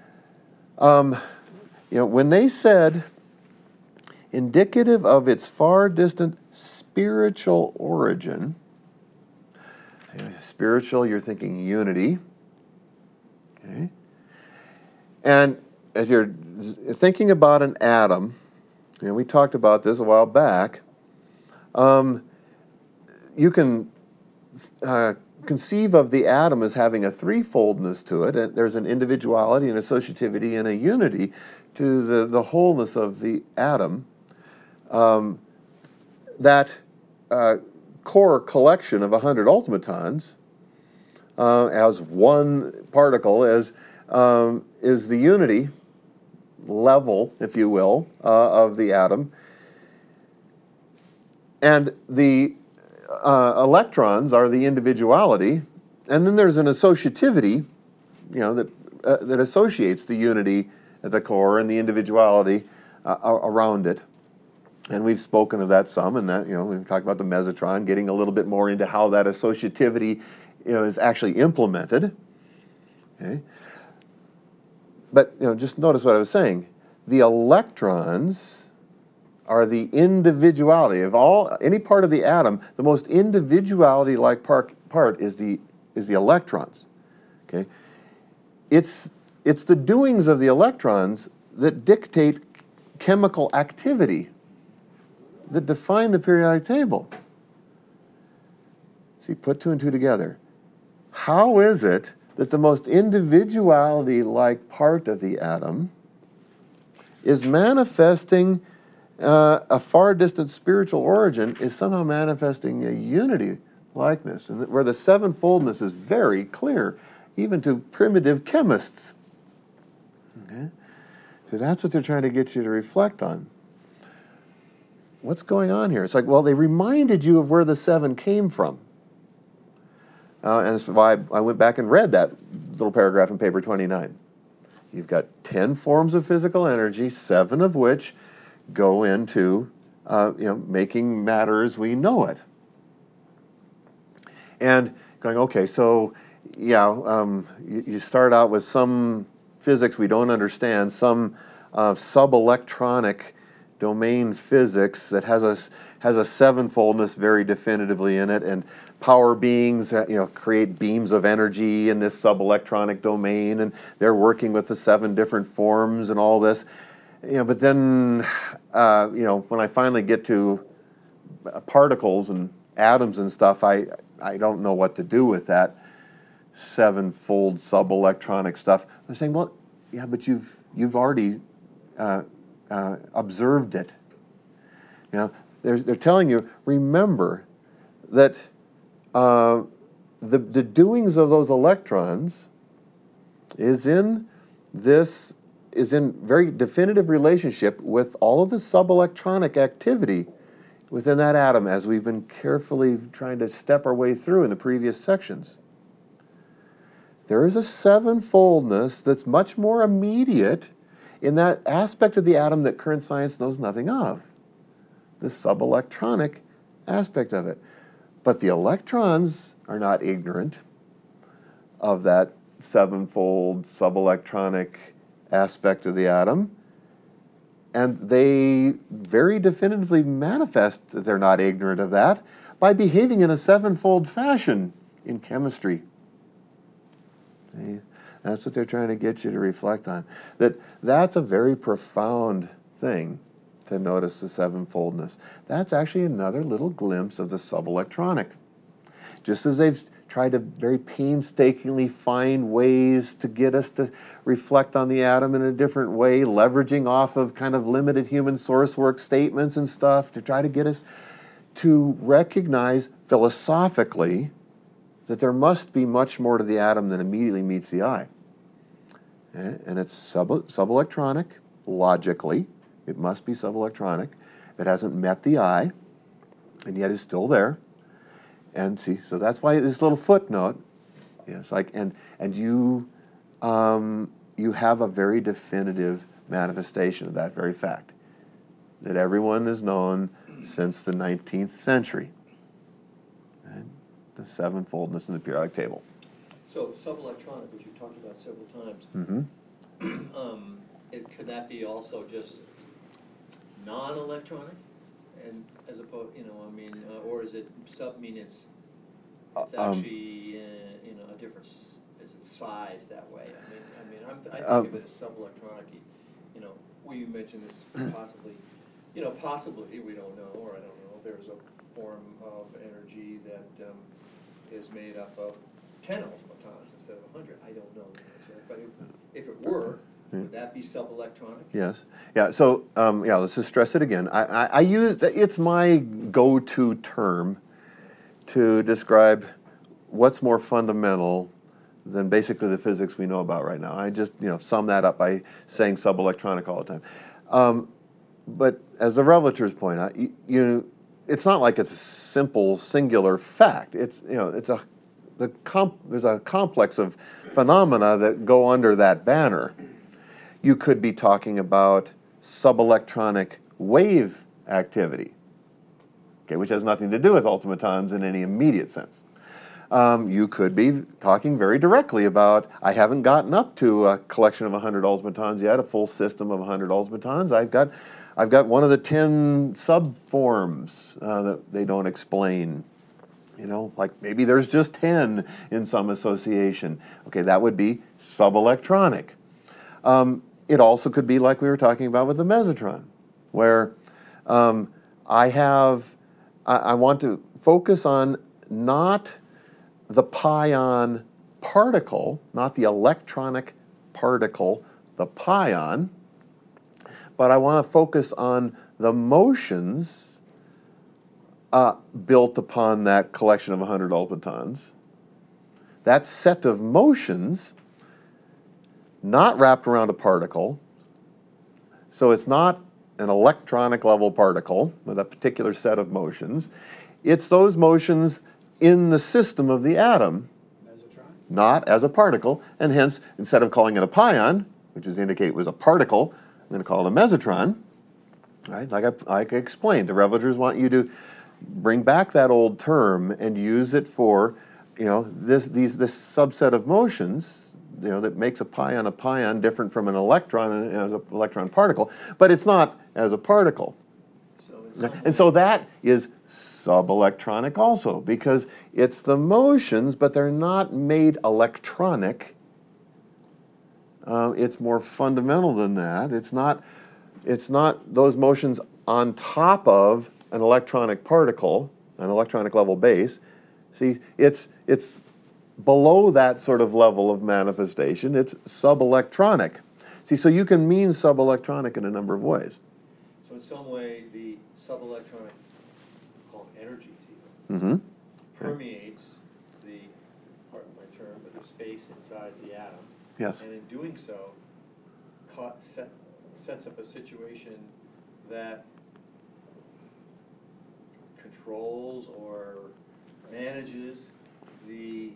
Speaker 1: When they said, indicative of its far distant spiritual origin, spiritual, you're thinking unity, okay? And as you're thinking about an atom, we talked about this a while back, you can conceive of the atom as having a threefoldness to it, and there's an individuality, an associativity, and a unity to the wholeness of the atom. That core collection of 100 ultimatons as one particle is the unity level, if you will, of the atom. And the electrons are the individuality, and then there's an associativity, that associates the unity at the core and the individuality around it. And we've spoken of that some, and that we've talked about the mesotron, getting a little bit more into how that associativity is actually implemented. Okay, but just notice what I was saying. The electrons are the individuality of any part of the atom. The most individuality-like part is the electrons. Okay, it's the doings of the electrons that dictate chemical activity, that define the periodic table. See, put 2 and 2 together. How is it that the most individuality-like part of the atom is manifesting a far distant spiritual origin, is somehow manifesting a unity likeness, and where the sevenfoldness is very clear, even to primitive chemists. Okay? So that's what they're trying to get you to reflect on. What's going on here? It's like, well, they reminded you of where the 7 came from. And that's why I went back and read that little paragraph in paper 29. You've got 10 forms of physical energy, 7 of which go into making matter as we know it. And going, okay, so you start out with some physics we don't understand, some subelectronic domain physics that has a sevenfoldness very definitively in it, and power beings create beams of energy in this subelectronic domain, and they're working with the 7 different forms and all this. But then when I finally get to particles and atoms and stuff, I don't know what to do with that 7-fold subelectronic stuff. They're saying, well, yeah, but you've already observed it. They're telling you, remember that the doings of those electrons is in very definitive relationship with all of the subelectronic activity within that atom, as we've been carefully trying to step our way through in the previous sections. There is a sevenfoldness that's much more immediate in that aspect of the atom that current science knows nothing of, the subelectronic aspect of it. But the electrons are not ignorant of that 7-fold subelectronic aspect of the atom, and they very definitively manifest that they're not ignorant of that by behaving in a 7-fold fashion in chemistry. See? That's what they're trying to get you to reflect on. That's a very profound thing to notice, the 7-foldness. That's actually another little glimpse of the subelectronic. Just as they've tried to very painstakingly find ways to get us to reflect on the atom in a different way, leveraging off of kind of limited human source work statements and stuff to try to get us to recognize philosophically that there must be much more to the atom than immediately meets the eye. And it's subelectronic, logically. It must be subelectronic. It hasn't met the eye, and yet is still there. And see, so that's why this little footnote is like, and you have a very definitive manifestation of that very fact, that everyone has known since the 19th century. Right? The sevenfoldness in the periodic table.
Speaker 4: So subelectronic, which you talked about several times, could that be also just non-electronic, and as opposed, or is it mean it's actually a different is it size that way? I think of it as subelectronic. We mentioned this possibly, possibly we don't know, or I don't know. There's a form of energy that is made up of 10 automatons instead of 100. I don't know the answer to that, but if it were, would that be subelectronic?
Speaker 1: Yes. Yeah. So let's just stress it again. I use it's my go-to term to describe what's more fundamental than basically the physics we know about right now. I just sum that up by saying subelectronic all the time. But as the revelators point out, it's not like it's a simple singular fact. There's a complex of phenomena that go under that banner. You could be talking about subelectronic wave activity, okay, which has nothing to do with automatons in any immediate sense. You could be talking very directly about, I haven't gotten up to a collection of 100 automatons yet, a full system of 100 automatons. I've got one of the 10 subforms that they don't explain. Like maybe there's just 10 in some association. Okay, that would be subelectronic. It also could be like we were talking about with the mesotron, where I want to focus on not the pion particle, not the electronic particle, the pion, but I want to focus on the motions built upon that collection of 100 automatons. That set of motions, not wrapped around a particle, so it's not an electronic level particle with a particular set of motions. It's those motions in the system of the atom, not as a particle, and hence, instead of calling it a pion, which is to indicate it was a particle, I'm going to call it a mesotron. Right? Like I explained, the revelators want you to bring back that old term and use it for, this subset of motions, that makes a pion different from an electron as an electron particle, but it's not as a particle. And so that is subelectronic also, because it's the motions, but they're not made electronic. It's more fundamental than that. It's not those motions on top of an electronic particle, an electronic level base. See, it's below that sort of level of manifestation. It's subelectronic. See, so you can mean subelectronic in a number of ways.
Speaker 4: So in some way, the subelectronic, called energies even, permeates the, pardon my term, but the space inside the atom.
Speaker 1: Yes.
Speaker 4: And in doing so, sets up a situation that controls or manages the,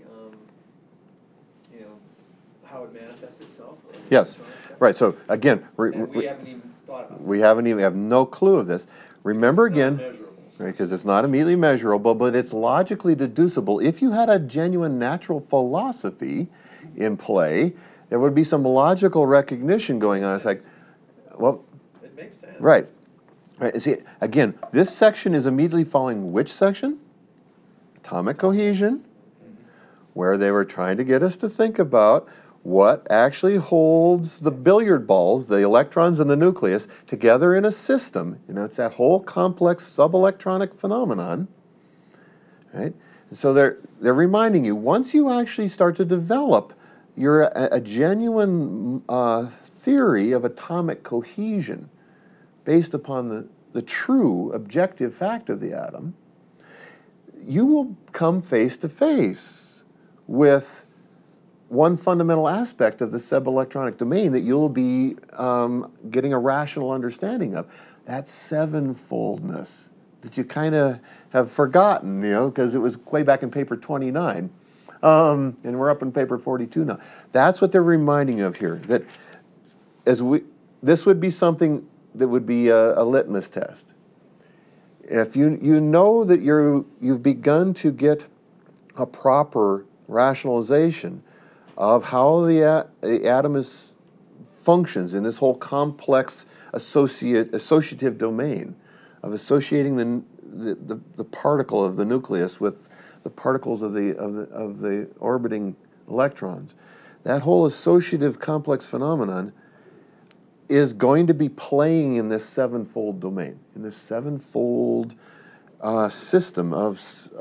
Speaker 4: how it manifests itself.
Speaker 1: Yes, right. So again,
Speaker 4: and we haven't even thought about it.
Speaker 1: we have no clue of this. Remember again,
Speaker 4: Measurable.
Speaker 1: because it's not immediately measurable, but it's logically deducible. If you had a genuine natural philosophy in play, there would be some logical recognition going on. It's like, well,
Speaker 4: it makes sense.
Speaker 1: right. Right. See, again, this section is immediately following which section? Atomic cohesion, where they were trying to get us to think about what actually holds the billiard balls, the electrons and the nucleus, together in a system. It's that whole complex subelectronic phenomenon, right? And so they're reminding you, once you actually start to develop a genuine theory of atomic cohesion based upon the true objective fact of the atom, you will come face to face with one fundamental aspect of the subelectronic domain that you'll be getting a rational understanding of. That sevenfoldness that you kind of have forgotten, because it was way back in paper 29. And we're up in paper 42 now. That's what they're reminding of here. That this would be something that would be a litmus test. If you know that you've begun to get a proper rationalization of how the atom functions in this whole complex associative domain of associating the particle of the nucleus with the particles of the orbiting electrons, that whole associative complex phenomenon is going to be playing in this sevenfold domain, in this sevenfold system of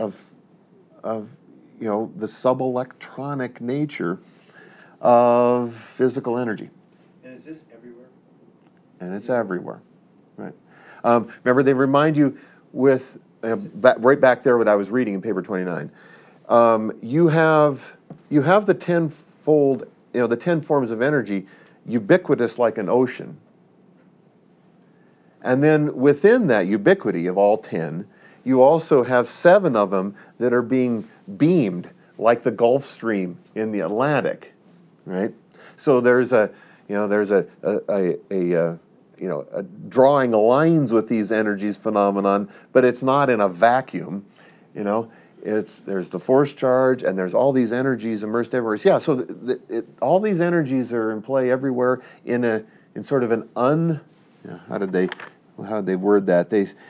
Speaker 1: the subelectronic nature of physical energy.
Speaker 4: And is this everywhere?
Speaker 1: And it's everywhere, right? Remember, they remind you with, right back there what I was reading in paper 29, you have the tenfold, the 10 forms of energy ubiquitous like an ocean. And then within that ubiquity of all 10, you also have 7 of them that are being beamed like the Gulf Stream in the Atlantic, right? So there's a drawing lines with these energies phenomenon, but it's not in a vacuum, there's the force charge and there's all these energies immersed everywhere. So, yeah, so all these energies are in play everywhere in sort of an how did they word that?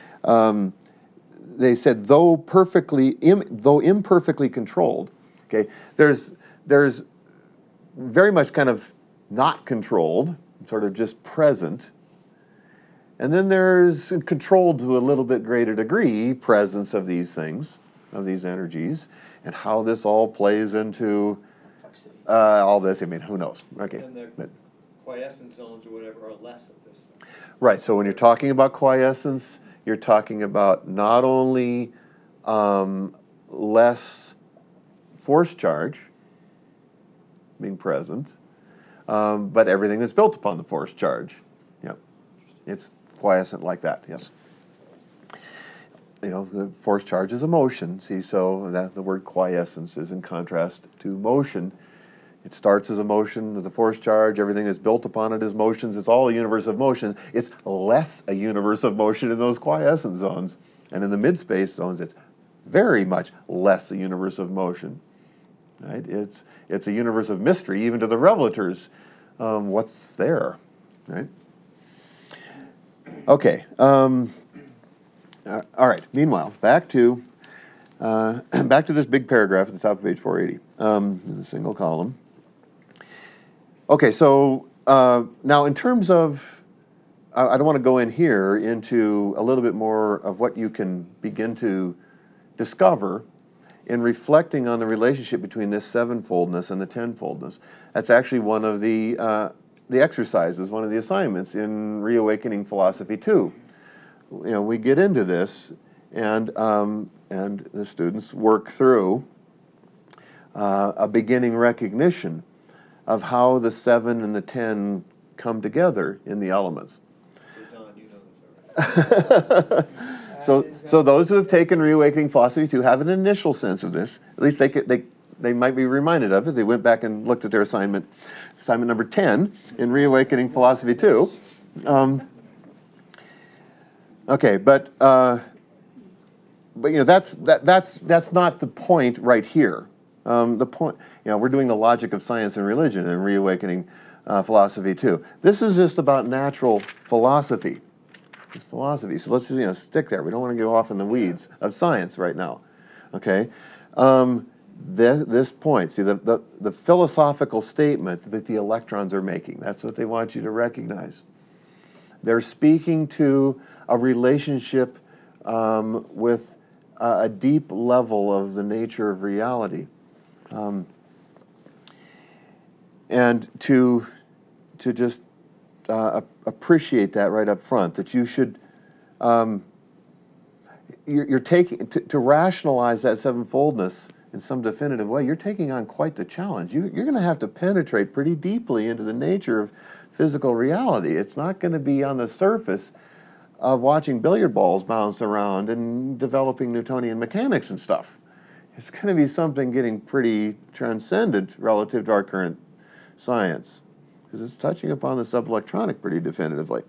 Speaker 1: They said though imperfectly controlled. Okay, there's very much kind of not controlled, sort of just present. And then there's controlled to a little bit greater degree presence of these things, of these energies, and how this all plays into all this. I mean, who knows? Okay.
Speaker 4: And the quiescent zones or whatever are less of this stuff.
Speaker 1: Right. So when you're talking about quiescence, you're talking about not only less force charge being present, but everything that's built upon the force charge. Yeah, it's quiescent like that. Yes. The force charge is a motion. See, so that the word quiescence is in contrast to motion. It starts as a motion with the force charge. Everything that's built upon it is motions. It's all a universe of motion. It's less a universe of motion in those quiescent zones. And in the mid-space zones, it's very much less a universe of motion. Right? It's a universe of mystery, even to the revelators. What's there? Right? Okay. All right. Meanwhile, back to this big paragraph at the top of page 480 in the single column. Okay, so now in terms of, I don't want to go in here into a little bit more of what you can begin to discover in reflecting on the relationship between this sevenfoldness and the tenfoldness. That's actually one of the exercises, one of the assignments in Reawakening Philosophy 2. We get into this, and the students work through a beginning recognition of how the 7 and the 10 come together in the elements.
Speaker 4: So Don, you know this already.
Speaker 1: So those who have taken Reawakening Philosophy 2 have an initial sense of this. At least they might be reminded of it. They went back and looked at their assignment number 10 in Reawakening Philosophy 2. Okay, but that's not the point right here. The point, we're doing the logic of science and religion in Reawakening Philosophy 2. This is just about natural philosophy. It's philosophy. So let's just stick there. We don't want to go off in the weeds of science right now. Okay, this point. See the philosophical statement that the electrons are making. That's what they want you to recognize. They're speaking to a relationship with a deep level of the nature of reality. And to just appreciate that right up front, that you should, you're taking, to rationalize that sevenfoldness in some definitive way, you're taking on quite the challenge. You're going to have to penetrate pretty deeply into the nature of physical reality. It's not going to be on the surface of watching billiard balls bounce around and developing Newtonian mechanics and stuff. It's going to be something getting pretty transcendent relative to our current science, because it's touching upon the subelectronic pretty definitively.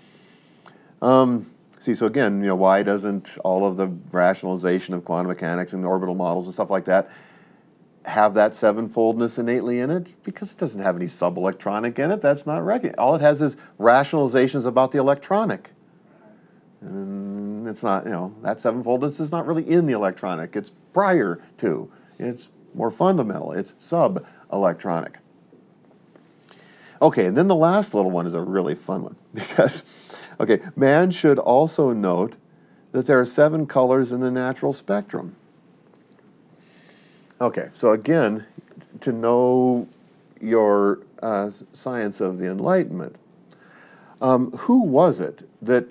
Speaker 1: So again, why doesn't all of the rationalization of quantum mechanics and orbital models and stuff like that have that sevenfoldness innately in it? Because it doesn't have any subelectronic in it. That's not recognized. All it has is rationalizations about the electronic. And it's not, that sevenfoldness is not really in the electronic. It's prior to. It's more fundamental. It's sub-electronic. Okay, and then the last little one is a really fun one, because, okay, man should also note that there are 7 colors in the natural spectrum. Okay, so again, to know your science of the Enlightenment, who was it that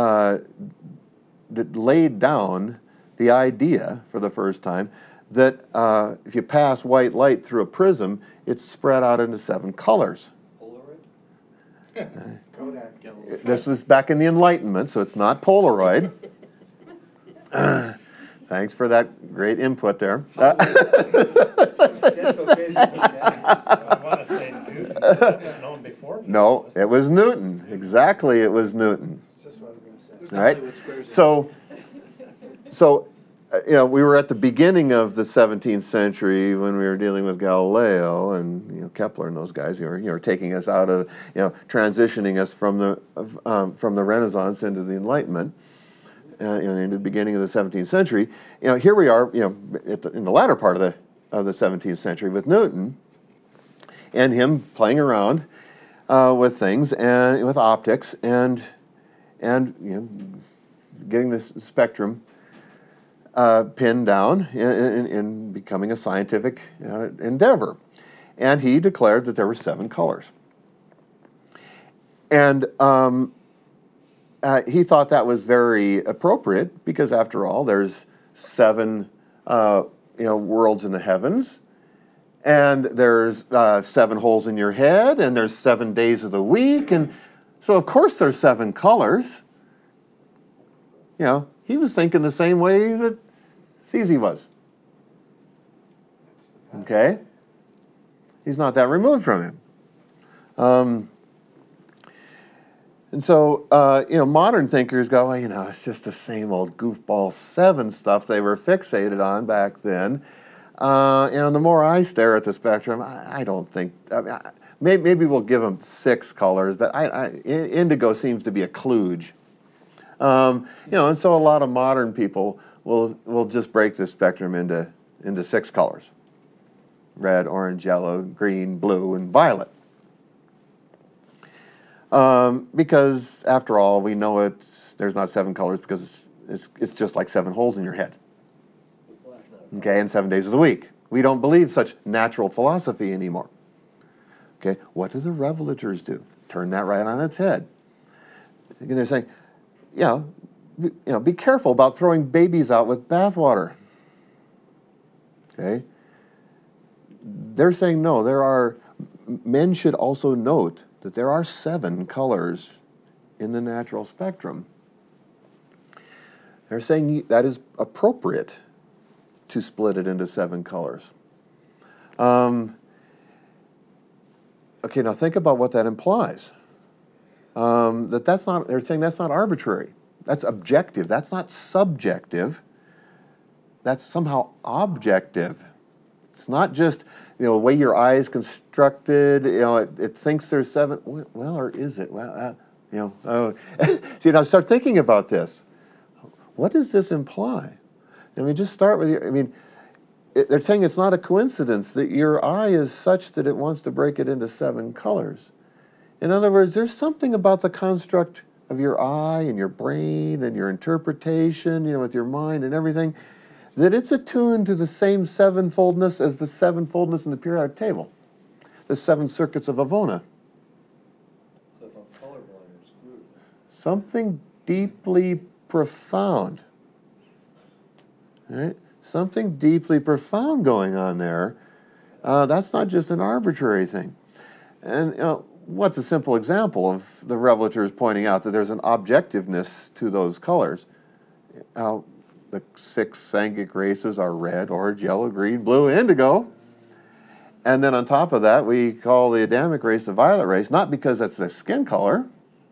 Speaker 1: that laid down the idea for the first time that if you pass white light through a prism, it's spread out into 7 colors?
Speaker 5: Kodak.
Speaker 1: This was back in the Enlightenment, so it's not Polaroid. Thanks for that great input there.
Speaker 5: That's okay to say that.
Speaker 2: I want to say Newton. That was known before Newton,
Speaker 1: No,
Speaker 2: wasn't
Speaker 1: it was Newton. Exactly, it was Newton.
Speaker 5: That's just what I was going to say.
Speaker 1: All right. So, we were at the beginning of the 17th century when we were dealing with Galileo and Kepler and those guys who were taking us out of transitioning us from the Renaissance into the Enlightenment. In the beginning of the 17th century, here we are, in the latter part of the 17th century with Newton, and him playing around with things and with optics and getting the spectrum pinned down in becoming a scientific endeavor, and he declared that there were 7 colors, and he thought that was very appropriate because, after all, there's 7 worlds in the heavens, and there's 7 holes in your head, and there's 7 days of the week, and so of course there's 7 colors. He was thinking the same way that CZ was. Okay, he's not that removed from him. And so, modern thinkers go, well, it's just the same old goofball 7 stuff they were fixated on back then. The more I stare at the spectrum, I don't think, maybe we'll give them 6 colors, but indigo seems to be a kludge. And so a lot of modern people will just break the spectrum into 6 colors: red, orange, yellow, green, blue, and violet. Because, after all, we know there's not 7 colors because it's just like 7 holes in your head. Okay, and 7 days of the week. We don't believe such natural philosophy anymore. Okay, what do the revelators do? Turn that right on its head. And they're saying, be careful about throwing babies out with bathwater. Okay, they're saying no. Men should also note that there are 7 colors in the natural spectrum. They're saying that is appropriate to split it into 7 colors. Okay, now think about what that implies. They're saying that's not arbitrary. That's objective. That's not subjective. That's somehow objective. It's not just the way your eye is constructed. It thinks there's 7. Well, or is it? Well, See, now start thinking about this. What does this imply? Just start with they're saying it's not a coincidence that your eye is such that it wants to break it into 7 colors. In other words, there's something about the construct of your eye and your brain and your interpretation, with your mind and everything, that it's attuned to the same 7-foldness as the 7-foldness in the periodic table, the 7 circuits of Avona.
Speaker 4: So if I'm colorblind, I'm screwed.
Speaker 1: Something deeply profound. Right? something deeply profound going on there. That's not just an arbitrary thing. And you know, what's a simple example of the revelators pointing out that there's an objectiveness to those colors? The 6 Sangic races are red, orange, yellow, green, blue, indigo. And then on top of that, we call the Adamic race the violet race, not because that's their skin color,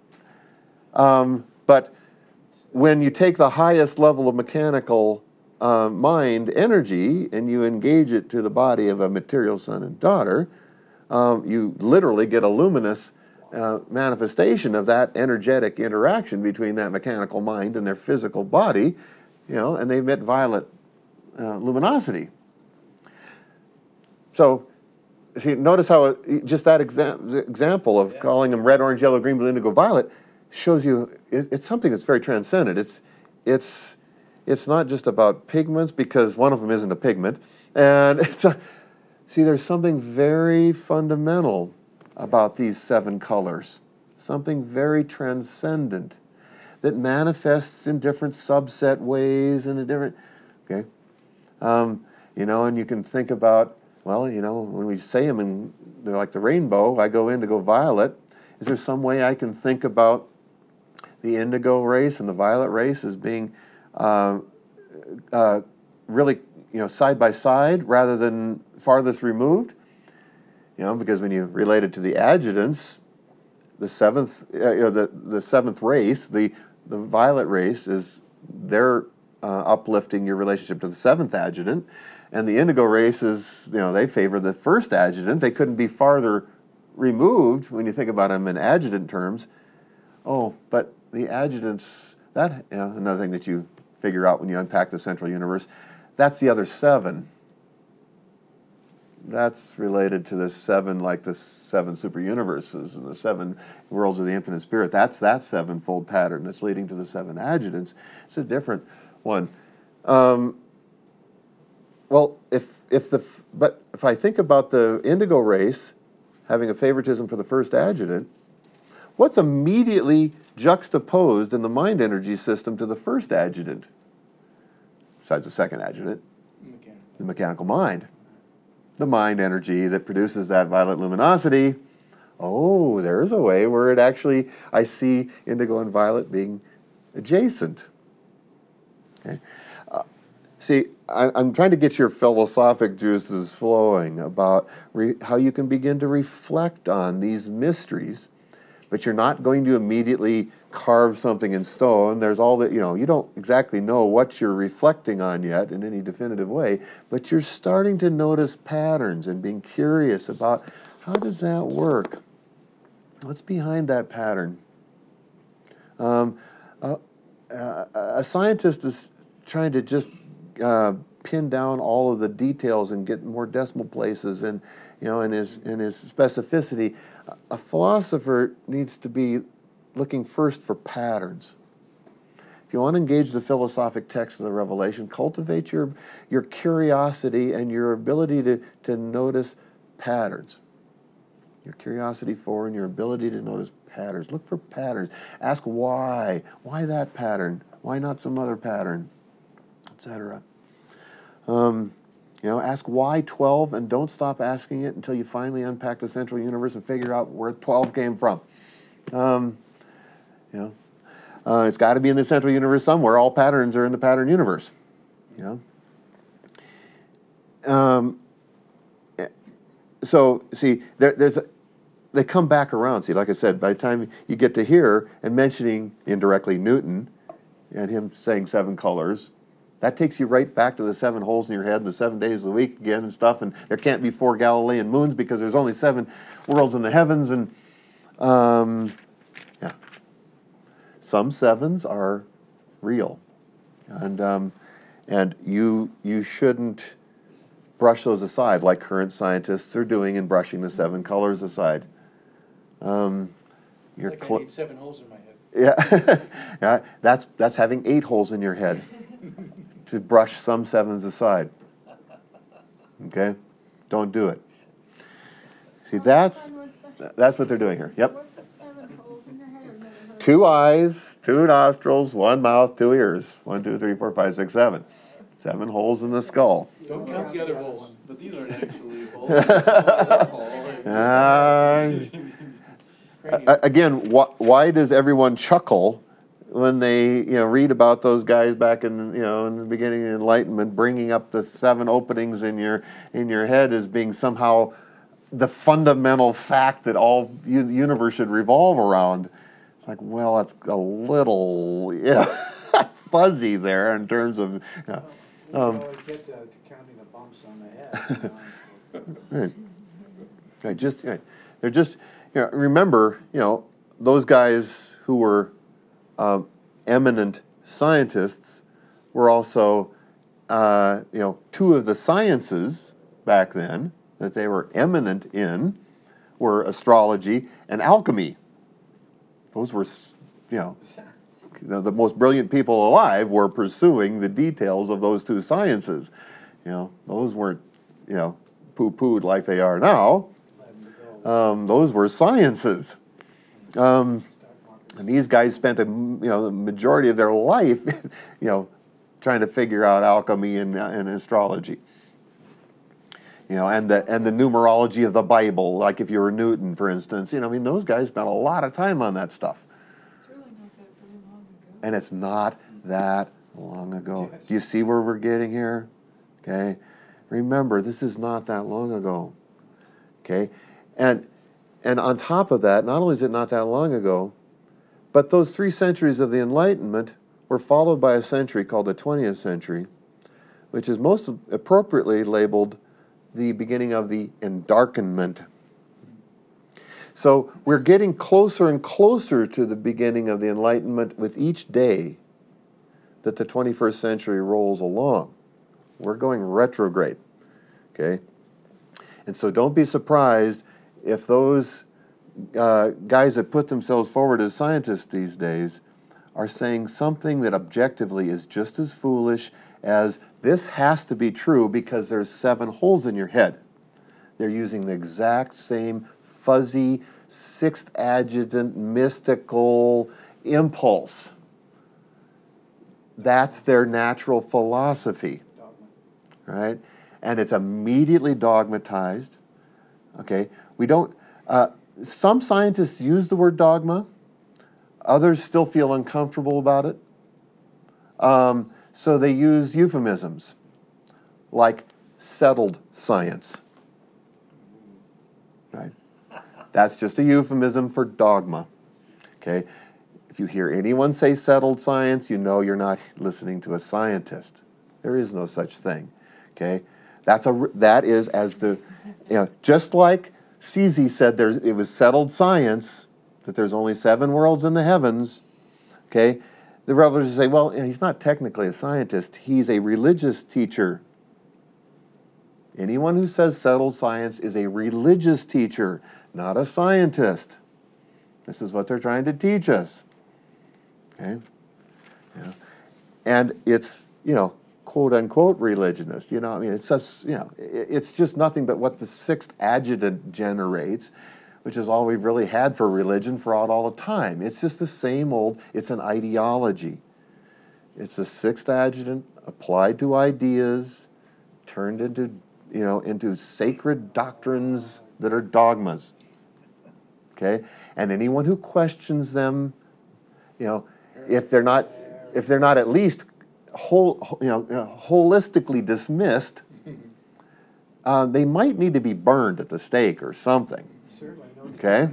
Speaker 1: but when you take the highest level of mechanical mind energy and you engage it to the body of a material son and daughter, you literally get a luminous manifestation of that energetic interaction between that mechanical mind and their physical body, you know, and they emit violet luminosity. So, see, notice how just that example of calling them red, orange, yellow, green, blue, indigo, violet shows you it's something that's very transcendent. It's not just about pigments, because one of them isn't a pigment, and see, there's something very fundamental about these 7 colors, something very transcendent that manifests in different subset ways and in different, okay, you know, and you can think about, well, you know, when we say them and they're like the rainbow, I go indigo violet. Is there some way I can think about the indigo race and the violet race as being really, you know, side by side rather than farthest removed? You know, because when you relate it to the adjutants, the 7th, you know, the 7th race, the violet race is they're uplifting your relationship to the 7th adjutant, and the indigo race is, you know, they favor the 1st adjutant. They couldn't be farther removed when you think about them in adjutant terms. Oh, but the adjutants, that, you know, another thing that you figure out when you unpack the central universe, that's the other 7. That's related to the 7, like the 7 super universes and the 7 worlds of the infinite spirit. That's that 7-fold pattern that's leading to the 7 adjutants. It's a different one. Well, if I think about the indigo race having a favoritism for the 1st adjutant, what's immediately juxtaposed in the mind energy system to the 1st adjutant, besides the 2nd adjutant? The mechanical mind. The mind energy that produces that violet luminosity. Oh, there's a way where it actually, I see indigo and violet being adjacent. Okay. See, I'm trying to get your philosophic juices flowing about how you can begin to reflect on these mysteries, but you're not going to immediately carve something in stone. There's all that, you know, you don't exactly know what you're reflecting on yet in any definitive way, but you're starting to notice patterns and being curious about how does that work? What's behind that pattern? A scientist is trying to just pin down all of the details and get more decimal places and, you know, in his specificity. A philosopher needs to be looking first for patterns. If you want to engage the philosophic text of the Revelation, cultivate your curiosity and your ability to notice patterns. Your curiosity for and your ability to notice patterns. Look for patterns. Ask why. Why that pattern? Why not some other pattern? Etc. You know, ask why 12 and don't stop asking it until you finally unpack the central universe and figure out where 12 came from. You know, it's got to be in the central universe somewhere. All patterns are in the pattern universe. You know. So see, they come back around. See, like I said, by the time you get to here and mentioning indirectly Newton and him saying 7 colors, that takes you right back to the 7 holes in your head and the 7 days of the week again and stuff. And there can't be 4 Galilean moons because there's only 7 worlds in the heavens. And yeah, some 7s are real, and you shouldn't brush those aside like current scientists are doing in brushing the 7 colors aside.
Speaker 5: Like I need 7 holes in my head.
Speaker 1: Yeah, yeah. That's having 8 holes in your head to brush some 7s aside. Okay, don't do it. See, that's what they're doing here. Yep.
Speaker 3: What's the 7 holes in your head? I've never heard of
Speaker 1: 2 eyes, 2 nostrils, 1 mouth, 2 ears. 1, 2, 3, 4, 5, 6, 7. 7 holes in the skull.
Speaker 5: Don't count the other holes, but these aren't actually holes.
Speaker 1: Again, why does everyone chuckle when they read about those guys back in in the beginning of the Enlightenment, bringing up the 7 openings in your head as being somehow the fundamental fact that all universe should revolve around? It's like, well, that's a little fuzzy there in terms of.
Speaker 6: We always get to counting the bumps on the head.
Speaker 1: Right. They're just remember those guys who were eminent scientists were also 2 of the sciences back then that they were eminent in were astrology and alchemy. Those were the most brilliant people alive were pursuing the details of those 2 sciences. Those weren't poo-pooed like they are now. Those were sciences. And these guys spent the majority of their life, trying to figure out alchemy and astrology. And the numerology of the Bible, like if you were Newton, for instance. Those guys spent a lot of time on that stuff.
Speaker 3: It's really not that very long ago.
Speaker 1: And it's not that long ago. Do you see where we're getting here? Okay. Remember, this is not that long ago. Okay. And on top of that, not only is it not that long ago, but those 3 centuries of the Enlightenment were followed by a century called the 20th century, which is most appropriately labeled the beginning of the Endarkenment. So we're getting closer and closer to the beginning of the Enlightenment with each day that the 21st century rolls along. We're going retrograde, okay? And so don't be surprised if those guys that put themselves forward as scientists these days are saying something that objectively is just as foolish as this has to be true because there's 7 holes in your head. They're using the exact same fuzzy, 6th adjutant, mystical impulse. That's their natural philosophy, right? And it's immediately dogmatized. Okay, we don't. Some scientists use the word dogma. Others still feel uncomfortable about it. So they use euphemisms like settled science. Right? That's just a euphemism for dogma. Okay. If you hear anyone say settled science, you know you're not listening to a scientist. There is no such thing. Okay. That is as the just like CZ said it was settled science that there's only 7 worlds in the heavens. Okay, the revelers say, well, he's not technically a scientist; he's a religious teacher. Anyone who says settled science is a religious teacher, not a scientist. This is what they're trying to teach us. Okay, and it's quote unquote religionist. It's just it's just nothing but what the 6th adjutant generates, which is all we've really had for religion throughout all the time. It's just the same old. It's an ideology. It's a 6th adjutant applied to ideas, turned into sacred doctrines that are dogmas. Okay, and anyone who questions them, if they're not at least holistically dismissed, they might need to be burned at the stake or something.
Speaker 6: Certainly.
Speaker 1: Okay?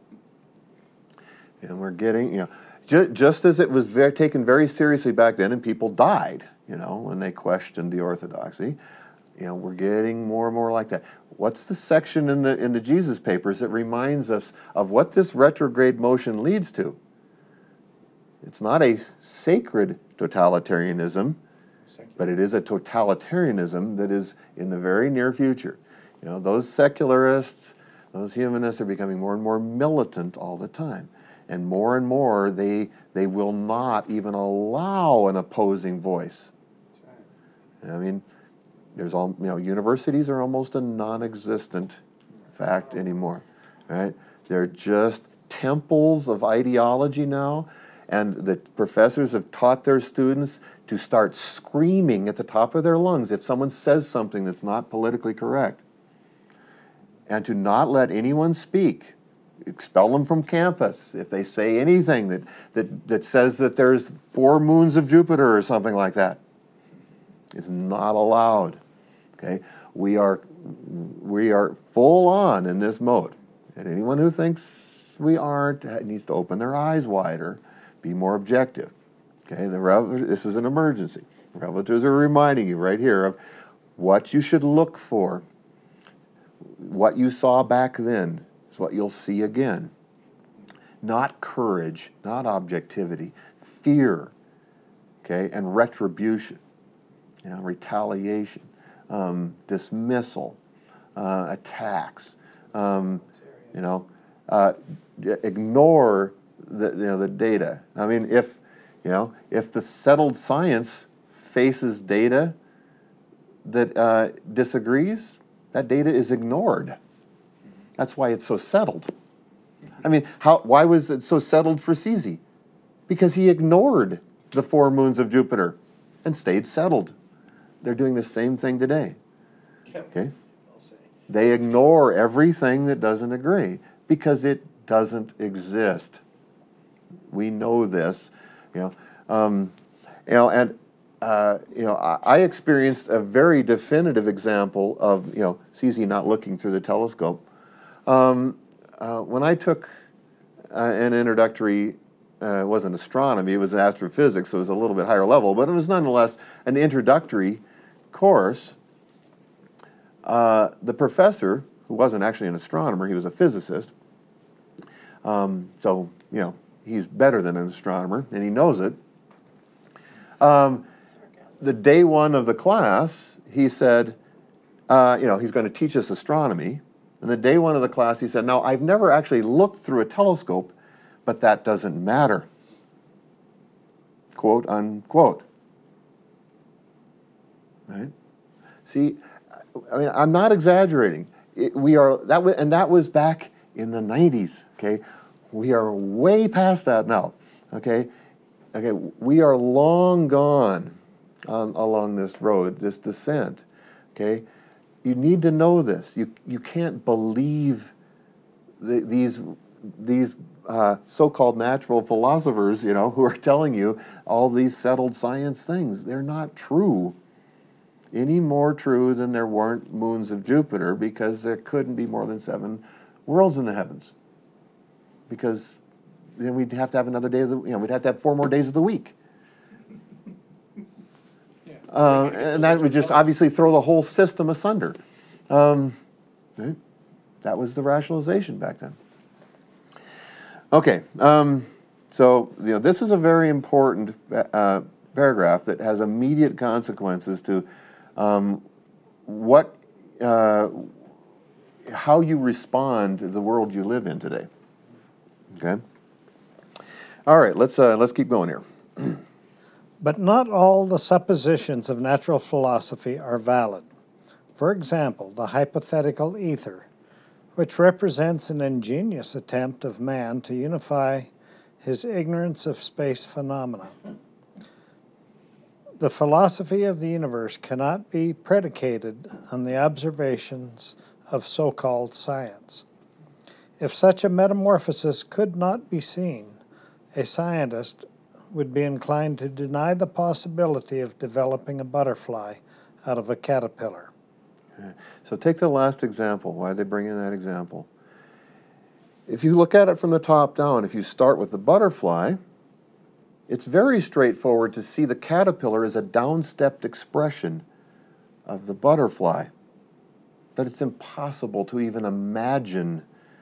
Speaker 1: And we're getting, just as it was taken very seriously back then and people died, when they questioned the orthodoxy, we're getting more and more like that. What's the section in the Jesus Papers that reminds us of what this retrograde motion leads to? It's not a sacred totalitarianism, but it is a totalitarianism that is in the very near future. Those secularists, those humanists are becoming more and more militant all the time. And more they will not even allow an opposing voice. There's universities are almost a non-existent fact anymore, right? They're just temples of ideology now. And the professors have taught their students to start screaming at the top of their lungs if someone says something that's not politically correct. And to not let anyone speak. Expel them from campus if they say anything that says that there's 4 moons of Jupiter or something like that. It's not allowed. Okay? We are full on in this mode. And anyone who thinks we aren't needs to open their eyes wider, be more objective. Okay? This is an emergency. The revelators are reminding you right here of what you should look for. What you saw back then is what you'll see again. Not courage, not objectivity, fear, okay, and retribution, retaliation, dismissal, attacks, ignore the data. I mean, if the settled science faces data that disagrees, that data is ignored. That's why it's so settled. I mean, why was it so settled for Cesi? Because he ignored the 4 moons of Jupiter and stayed settled. They're doing the same thing today. Okay?
Speaker 4: I'll say.
Speaker 1: They ignore everything that doesn't agree because it doesn't exist. We know this, I experienced a very definitive example of, Cesi not looking through the telescope. When I took an introductory, it wasn't astronomy, it was astrophysics, so it was a little bit higher level, but it was nonetheless an introductory course. The professor, who wasn't actually an astronomer, he was a physicist, so, he's better than an astronomer, and he knows it. The day 1 of the class, he said, he's going to teach us astronomy. And the day 1 of the class, he said, now, I've never actually looked through a telescope, but that doesn't matter. Quote, unquote. Right? See, I mean, I'm not exaggerating. That was back in the 90s, okay? We are way past that now, okay? Okay, we are long gone along this road, this descent, okay? You need to know this. You can't believe these so-called natural philosophers, who are telling you all these settled science things. They're not true. Any more true than there weren't moons of Jupiter, because there couldn't be more than 7 worlds in the heavens. Because then we'd have to have another day of we'd have to have 4 more days of the week. And that would just obviously throw the whole system asunder. Right? That was the rationalization back then. Okay, so this is a very important paragraph that has immediate consequences to how you respond to the world you live in today. Okay. All right, let's keep going here.
Speaker 2: But not all the suppositions of natural philosophy are valid. For example, the hypothetical ether, which represents an ingenious attempt of man to unify his ignorance of space phenomena. The philosophy of the universe cannot be predicated on the observations of so-called science. If such a metamorphosis could not be seen, a scientist would be inclined to deny the possibility of developing a butterfly out of a caterpillar.
Speaker 1: So take the last example. Why they bring in that example? If you look at it from the top down, if you start with the butterfly, it's very straightforward to see the caterpillar as a downstepped expression of the butterfly. But it's impossible to even imagine,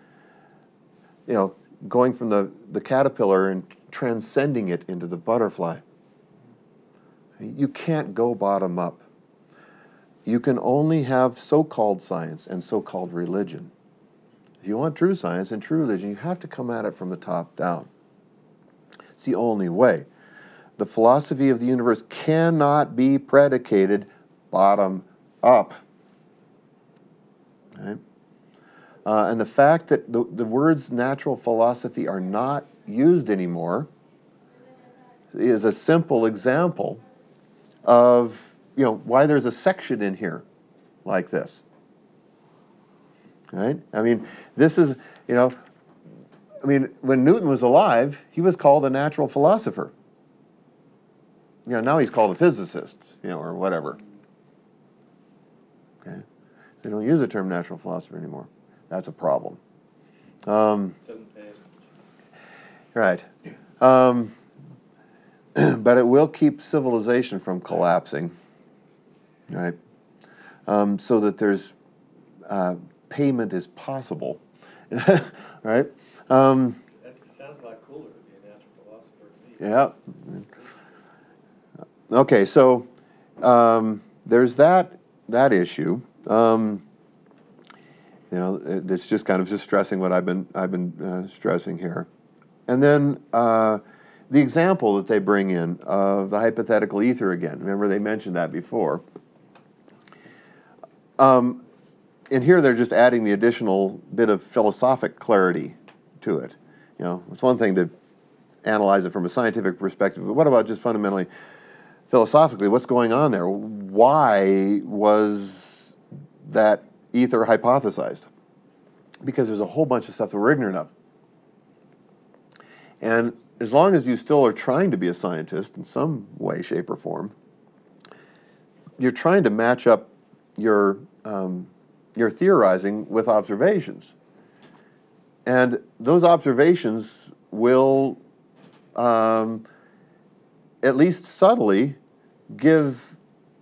Speaker 1: going from the caterpillar and transcending it into the butterfly. You can't go bottom up. You can only have so-called science and so-called religion. If you want true science and true religion, you have to come at it from the top down. It's the only way. The philosophy of the universe cannot be predicated bottom up. Right? And the fact that the words natural philosophy are not used anymore is a simple example of, why there's a section in here like this. Right? I mean, this is, when Newton was alive, he was called a natural philosopher. Now he's called a physicist, or whatever. Okay? They don't use the term natural philosopher anymore. That's a problem.
Speaker 4: Doesn't pay as much.
Speaker 1: Right. But it will keep civilization from collapsing, right? So that there's payment is possible, right?
Speaker 4: That sounds a lot cooler to be a natural philosopher to me.
Speaker 1: Yeah. Okay, so there's that issue. It's just kind of just stressing what I've been stressing here, and then the example that they bring in of the hypothetical ether again. Remember they mentioned that before. And here they're just adding the additional bit of philosophic clarity to it. It's one thing to analyze it from a scientific perspective, but what about just fundamentally philosophically, what's going on there? Why was that ether hypothesized? Because there's a whole bunch of stuff that we're ignorant of. And as long as you still are trying to be a scientist in some way, shape, or form, you're trying to match up your theorizing with observations. And those observations will, at least subtly, give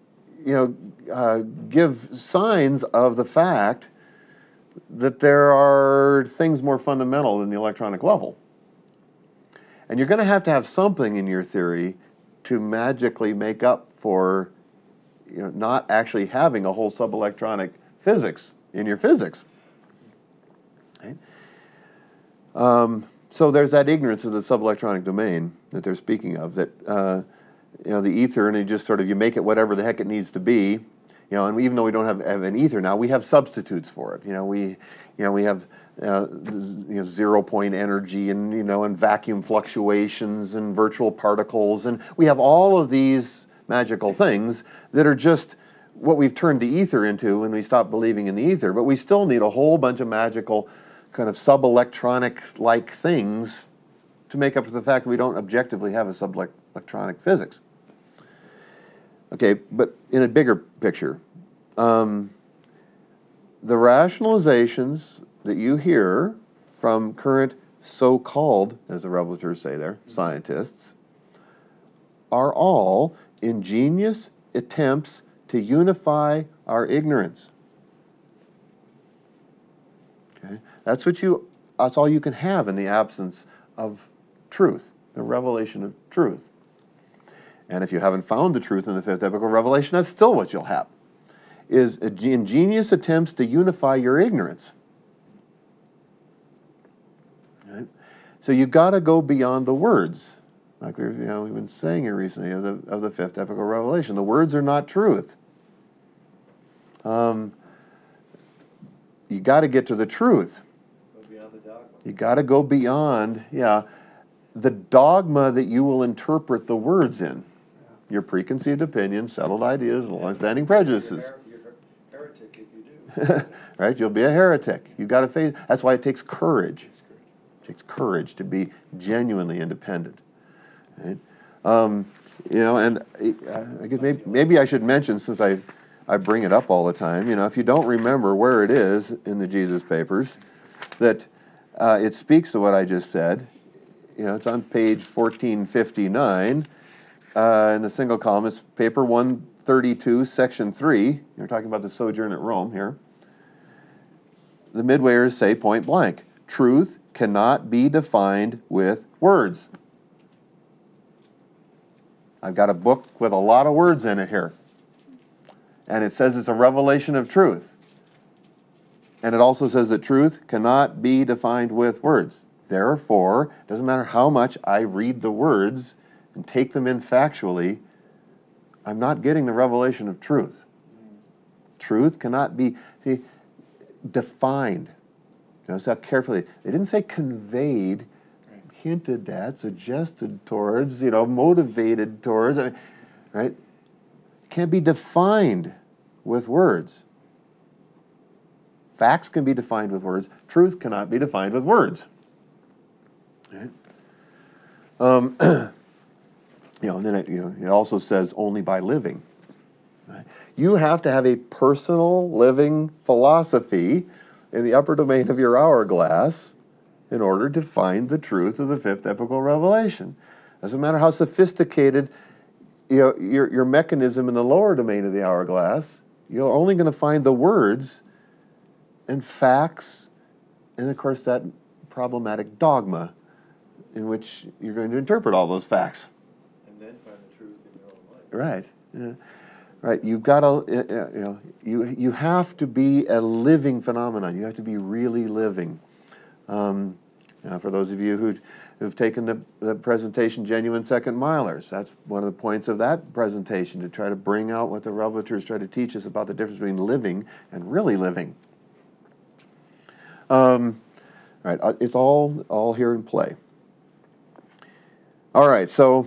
Speaker 1: signs of the fact that there are things more fundamental than the electronic level. And you're going to have something in your theory to magically make up for not actually having a whole subelectronic physics in your physics. Right? So there's that ignorance of the subelectronic domain that they're speaking of, that the ether, and you make it whatever the heck it needs to be. And even though we don't have an ether now, we have substitutes for it. We have 0-point energy and vacuum fluctuations and virtual particles, and we have all of these magical things that are just what we've turned the ether into when we stop believing in the ether. But we still need a whole bunch of magical kind of subelectronic-like things to make up for the fact that we don't objectively have a subelectronic physics. Okay, but in a bigger picture, the rationalizations that you hear from current so-called, as the revelatories say there, scientists, are all ingenious attempts to unify our ignorance. Okay? That's all you can have in the absence of truth, the revelation of truth. And if you haven't found the truth in the fifth epoch of revelation, that's still what you'll have, is ingenious attempts to unify your ignorance. Right? So you've got to go beyond the words, like we've been saying here recently of the fifth epoch of revelation. The words are not truth. You got to get to the truth.
Speaker 4: Go beyond the dogma.
Speaker 1: You got to go beyond, the dogma that you will interpret the words in. Your preconceived opinions, settled ideas, and long-standing prejudices.
Speaker 4: You're a heretic if you do.
Speaker 1: Right? You'll be a heretic. You've got to face. That's why it takes courage. It takes courage to be genuinely independent. Right? And I guess maybe I should mention, since I bring it up all the time, if you don't remember where it is in the Jesus Papers, that it speaks to what I just said. It's on page 1459. In the single column, it's paper 132, section 3. You're talking about the sojourn at Rome here. The midwayers say point blank, truth cannot be defined with words. I've got a book with a lot of words in it here. And it says it's a revelation of truth. And it also says that truth cannot be defined with words. Therefore, it doesn't matter how much I read the words and take them in factually, I'm not getting the revelation of truth. Truth cannot be defined. Notice that carefully. They didn't say conveyed. hinted at, suggested towards, motivated towards, right? Can't be defined with words. Facts can be defined with words. Truth cannot be defined with words. Right? And then it also says only by living. Right? You have to have a personal living philosophy in the upper domain of your hourglass in order to find the truth of the fifth epochal revelation. Doesn't matter how sophisticated your mechanism in the lower domain of the hourglass, you're only going to find the words and facts, and of course that problematic dogma in which you're going to interpret all those facts.
Speaker 4: And then find the truth in your own life.
Speaker 1: Right. Yeah. Right. You've got to, you have to be a living phenomenon. You have to be really living. For those of you who've taken the presentation, Genuine Second Milers, that's one of the points of that presentation, to try to bring out what the revelators try to teach us about the difference between living and really living. Right. It's all here in play. All right. So.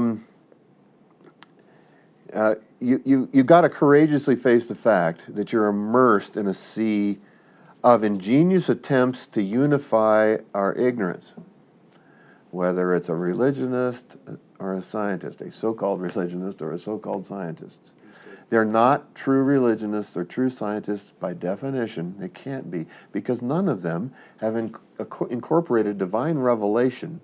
Speaker 1: You've got to courageously face the fact that you're immersed in a sea of ingenious attempts to unify our ignorance, whether it's a religionist or a scientist, a so-called religionist or a so-called scientist. They're not true religionists or true scientists by definition. They can't be, because none of them have incorporated divine revelation,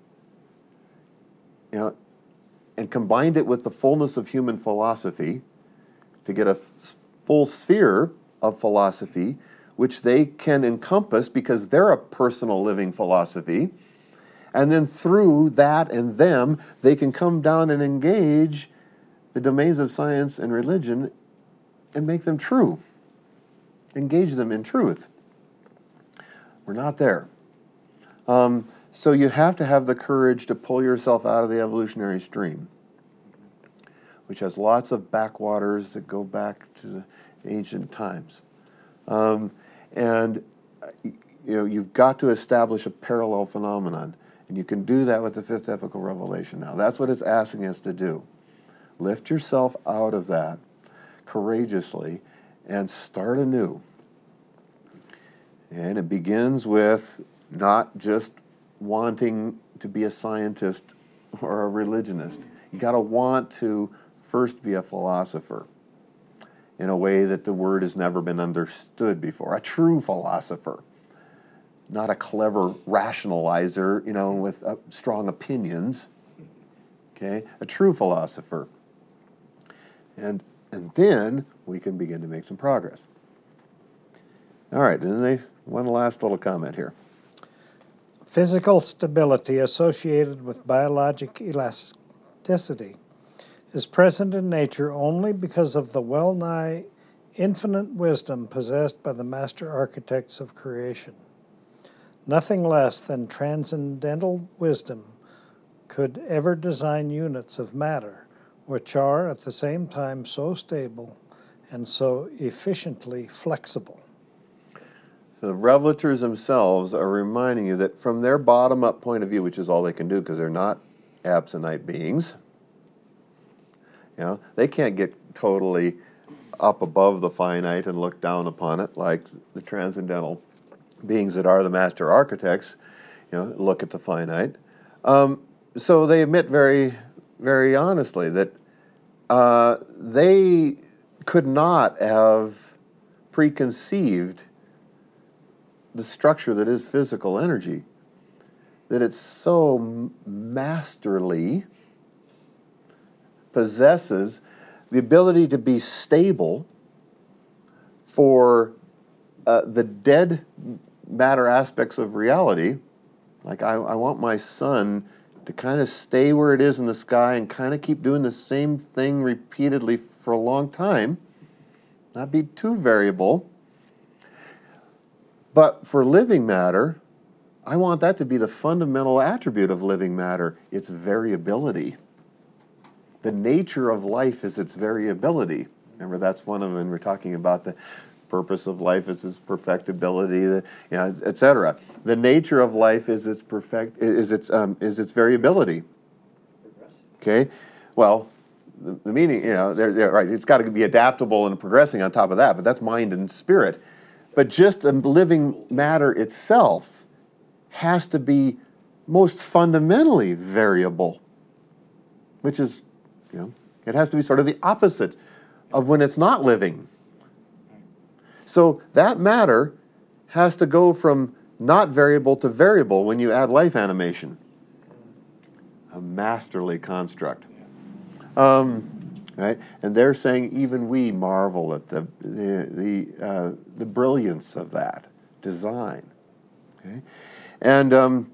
Speaker 1: and combined it with the fullness of human philosophy to get a full sphere of philosophy, which they can encompass because they're a personal living philosophy. And then through that and them, they can come down and engage the domains of science and religion and make them true. Engage them in truth. We're not there. So you have to have the courage to pull yourself out of the evolutionary stream, which has lots of backwaters that go back to the ancient times. You've got to establish a parallel phenomenon, and you can do that with the fifth epochal revelation now. That's what it's asking us to do. Lift yourself out of that courageously and start anew. And it begins with not just wanting to be a scientist or a religionist. You got to want to first be a philosopher in a way that the word has never been understood before. A true philosopher, not a clever rationalizer, with strong opinions. Okay, a true philosopher. And then we can begin to make some progress. All right, and then one last little comment here.
Speaker 2: Physical stability associated with biologic elasticity is present in nature only because of the well-nigh infinite wisdom possessed by the master architects of creation. Nothing less than transcendental wisdom could ever design units of matter which are at the same time so stable and so efficiently flexible.
Speaker 1: So the revelators themselves are reminding you that from their bottom-up point of view, which is all they can do because they're not absentite beings, they can't get totally up above the finite and look down upon it like the transcendental beings that are the master architects, look at the finite. So they admit very, very honestly that they could not have preconceived the structure that is physical energy, that it's so masterly, possesses the ability to be stable for the dead matter aspects of reality. Like I want my sun to kind of stay where it is in the sky and kind of keep doing the same thing repeatedly for a long time, not be too variable. But for living matter, I want that to be the fundamental attribute of living matter, its variability. The nature of life is its variability. Remember, that's one of them. We're talking about the purpose of life is its perfectibility, etc. The nature of life is its its variability.
Speaker 4: Progressive.
Speaker 1: Okay, well, the meaning, they're right. It's got to be adaptable and progressing on top of that, but that's mind and spirit. But just the living matter itself has to be most fundamentally variable, which is, it has to be sort of the opposite of when it's not living. So that matter has to go from not variable to variable when you add life animation. A masterly construct. Right? And they're saying even we marvel at the brilliance of that design. Okay? And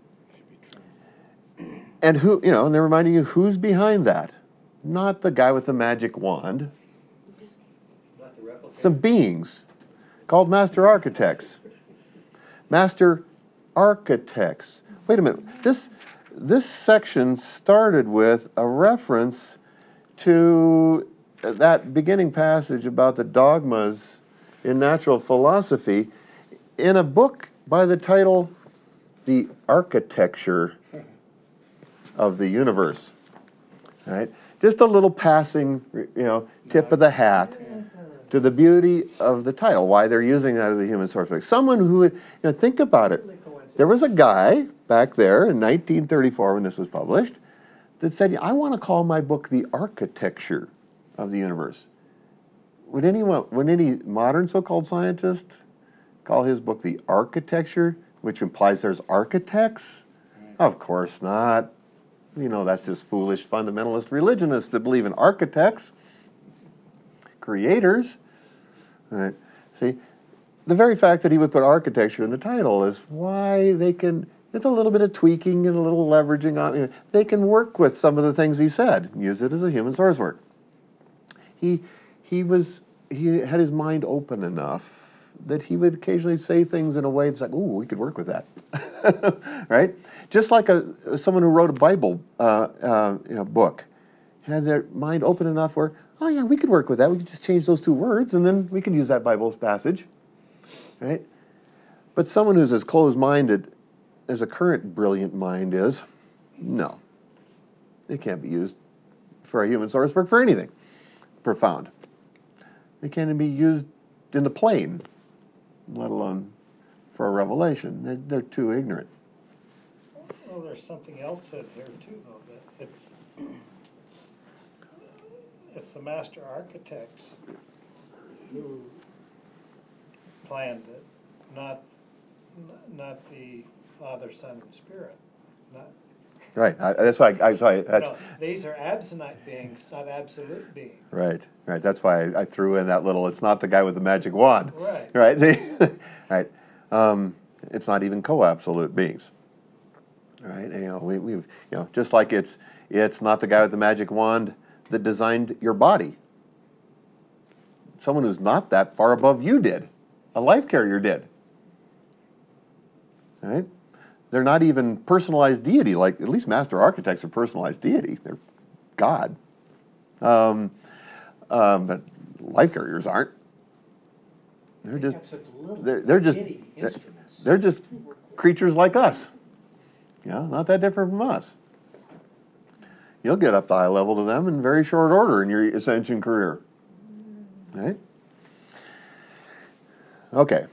Speaker 1: who, and they're reminding you who's behind that. Not the guy with the magic wand.
Speaker 4: Not the replicator.
Speaker 1: Some beings called master architects. Master architects. Wait a minute. This section started with a reference to that beginning passage about the dogmas in natural philosophy in a book by the title The Architecture of the Universe. Right? Just a little passing, tip of the hat to the beauty of the title, why they're using that as a human source book. Someone who would, think about it. There was a guy back there in 1934 when this was published that said, I want to call my book The Architecture of the Universe. Would any modern so-called scientist call his book The Architecture, which implies there's architects? Of course not. That's just foolish fundamentalist religionists that believe in architects, creators. All right. See, the very fact that he would put architecture in the title is why they can, it's a little bit of tweaking and a little leveraging on, they can work with some of the things he said, use it as a human source work. He had his mind open enough that he would occasionally say things in a way that's like, ooh, we could work with that, right? Just like someone who wrote a Bible book had their mind open enough where, oh yeah, we could work with that. We could just change those two words, and then we can use that Bible passage, right? But someone who's as closed-minded as a current brilliant mind is, no, it can't be used for a human source work for anything profound. It can't even be used in the plane, let alone for a revelation. They're too ignorant.
Speaker 2: Well, there's something else in here too, though, that it's the master architects who planned it, not the Father, Son, and Spirit.
Speaker 1: Right. That's why.
Speaker 2: These are absolute beings, not absolute beings.
Speaker 1: Right. That's why I threw in that little. It's not the guy with the magic wand.
Speaker 2: Right.
Speaker 1: Right. Right. It's not even co-absolute beings. Right. We've just like it's not the guy with the magic wand that designed your body. Someone who's not that far above you did. A life carrier did. Right. They're not even personalized deity, like at least master architects are personalized deity. They're God. But life carriers aren't. They're just creatures like us. Not that different from us. You'll get up to high level to them in very short order in your ascension career. Right? Okay.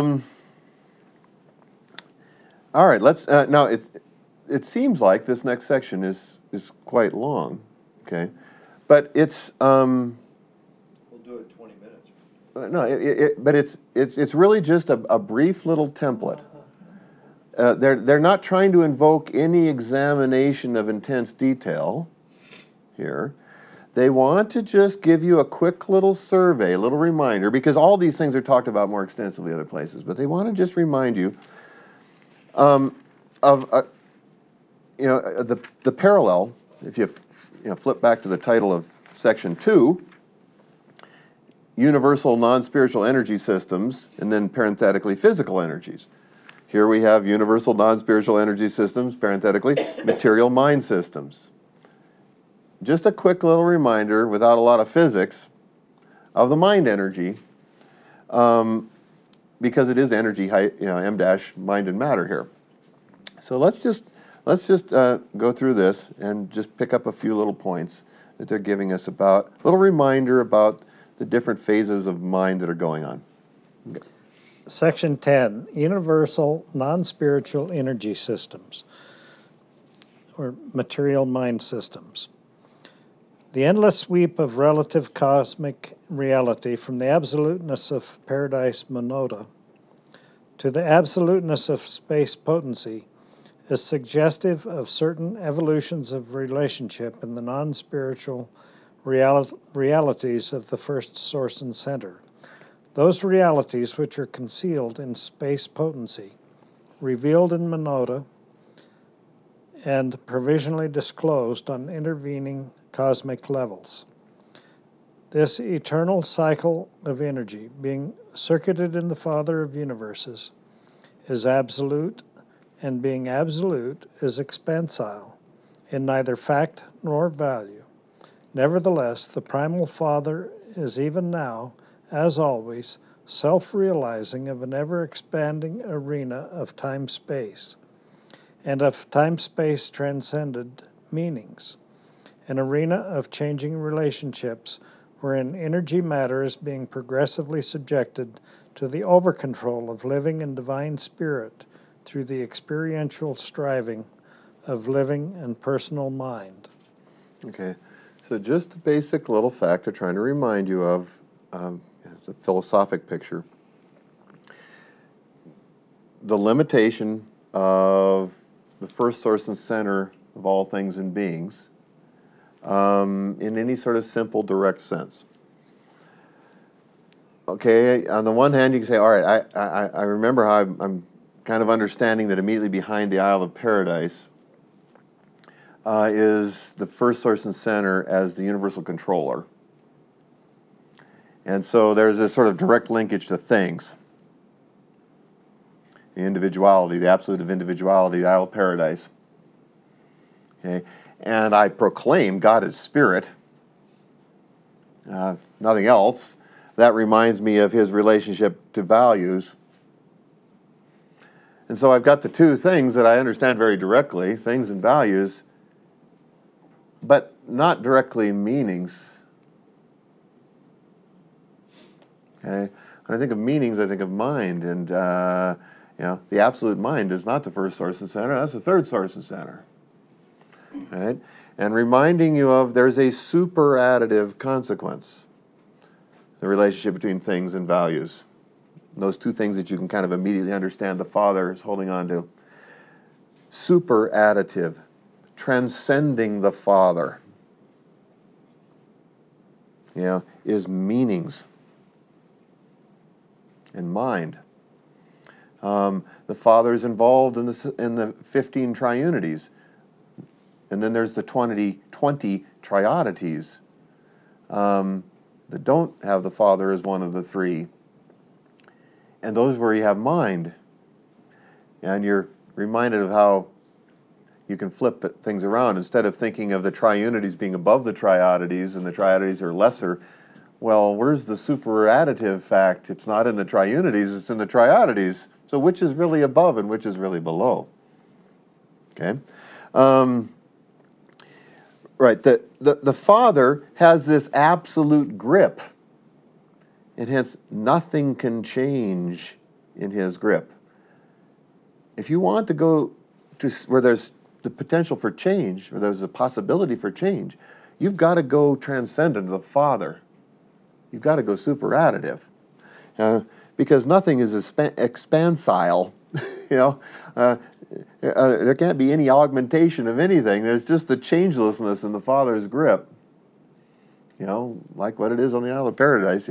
Speaker 1: All right, let's now. It seems like this next section is quite long, okay, but it's
Speaker 4: We'll do it 20 minutes.
Speaker 1: no, but it's really just a brief little template. They're not trying to invoke any examination of intense detail here. They want to just give you a quick little survey, a little reminder, because all these things are talked about more extensively other places. But they want to just remind you of the parallel. If you flip back to the title of section 2, universal non-spiritual energy systems, and then parenthetically physical energies. Here we have universal non-spiritual energy systems, parenthetically material mind systems. Just a quick little reminder, without a lot of physics, of the mind energy because it is energy, M dash, mind and matter here. So let's just go through this and just pick up a few little points that they're giving us about, a little reminder about the different phases of mind that are going on.
Speaker 2: Section 10, universal non-spiritual energy systems, or material mind systems. The endless sweep of relative cosmic reality from the absoluteness of paradise monada to the absoluteness of space potency is suggestive of certain evolutions of relationship in the non-spiritual realities of the first source and center. Those realities which are concealed in space potency, revealed in monada, and provisionally disclosed on intervening cosmic levels. This eternal cycle of energy, being circuited in the Father of universes, is absolute, and being absolute is expansile, in neither fact nor value. Nevertheless, the primal Father is even now, as always, self-realizing of an ever-expanding arena of time-space, and of time-space transcended meanings, an arena of changing relationships wherein energy matter is being progressively subjected to the over-control of living and divine spirit through the experiential striving of living and personal mind.
Speaker 1: Okay, so just a basic little fact they're trying to remind you of. It's a philosophic picture. The limitation of the first source and center of all things and beings in any sort of simple, direct sense. Okay, on the one hand, you can say, all right, I remember how I'm kind of understanding that immediately behind the Isle of Paradise is the first source and center as the universal controller. And so there's this sort of direct linkage to things. The individuality, the absolute of individuality, the Isle of Paradise. Okay, and I proclaim God is spirit, nothing else. That reminds me of his relationship to values. And so I've got the two things that I understand very directly, things and values, but not directly meanings. Okay? When I think of meanings, I think of mind, and the absolute mind is not the first source and center, that's the third source and center. Right? And reminding you of there's a superadditive consequence, the relationship between things and values. And those two things that you can kind of immediately understand the Father is holding on to. Superadditive, transcending the Father, is meanings and mind. The Father is involved in the 15 triunities. And then there's the 20 triodities that don't have the Father as one of the three. And those where you have mind. And you're reminded of how you can flip things around. Instead of thinking of the triunities being above the triodities and the triodities are lesser, well, where's the superadditive fact? It's not in the triunities, it's in the triodities. So which is really above and which is really below? Okay? Right, the Father has this absolute grip, and hence nothing can change in his grip. If you want to go to where there's the potential for change, where there's a possibility for change, you've got to go transcendent to the Father. You've got to go superadditive, because nothing is expansile. There can't be any augmentation of anything. There's just the changelessness in the Father's grip. Like what it is on the Isle of Paradise.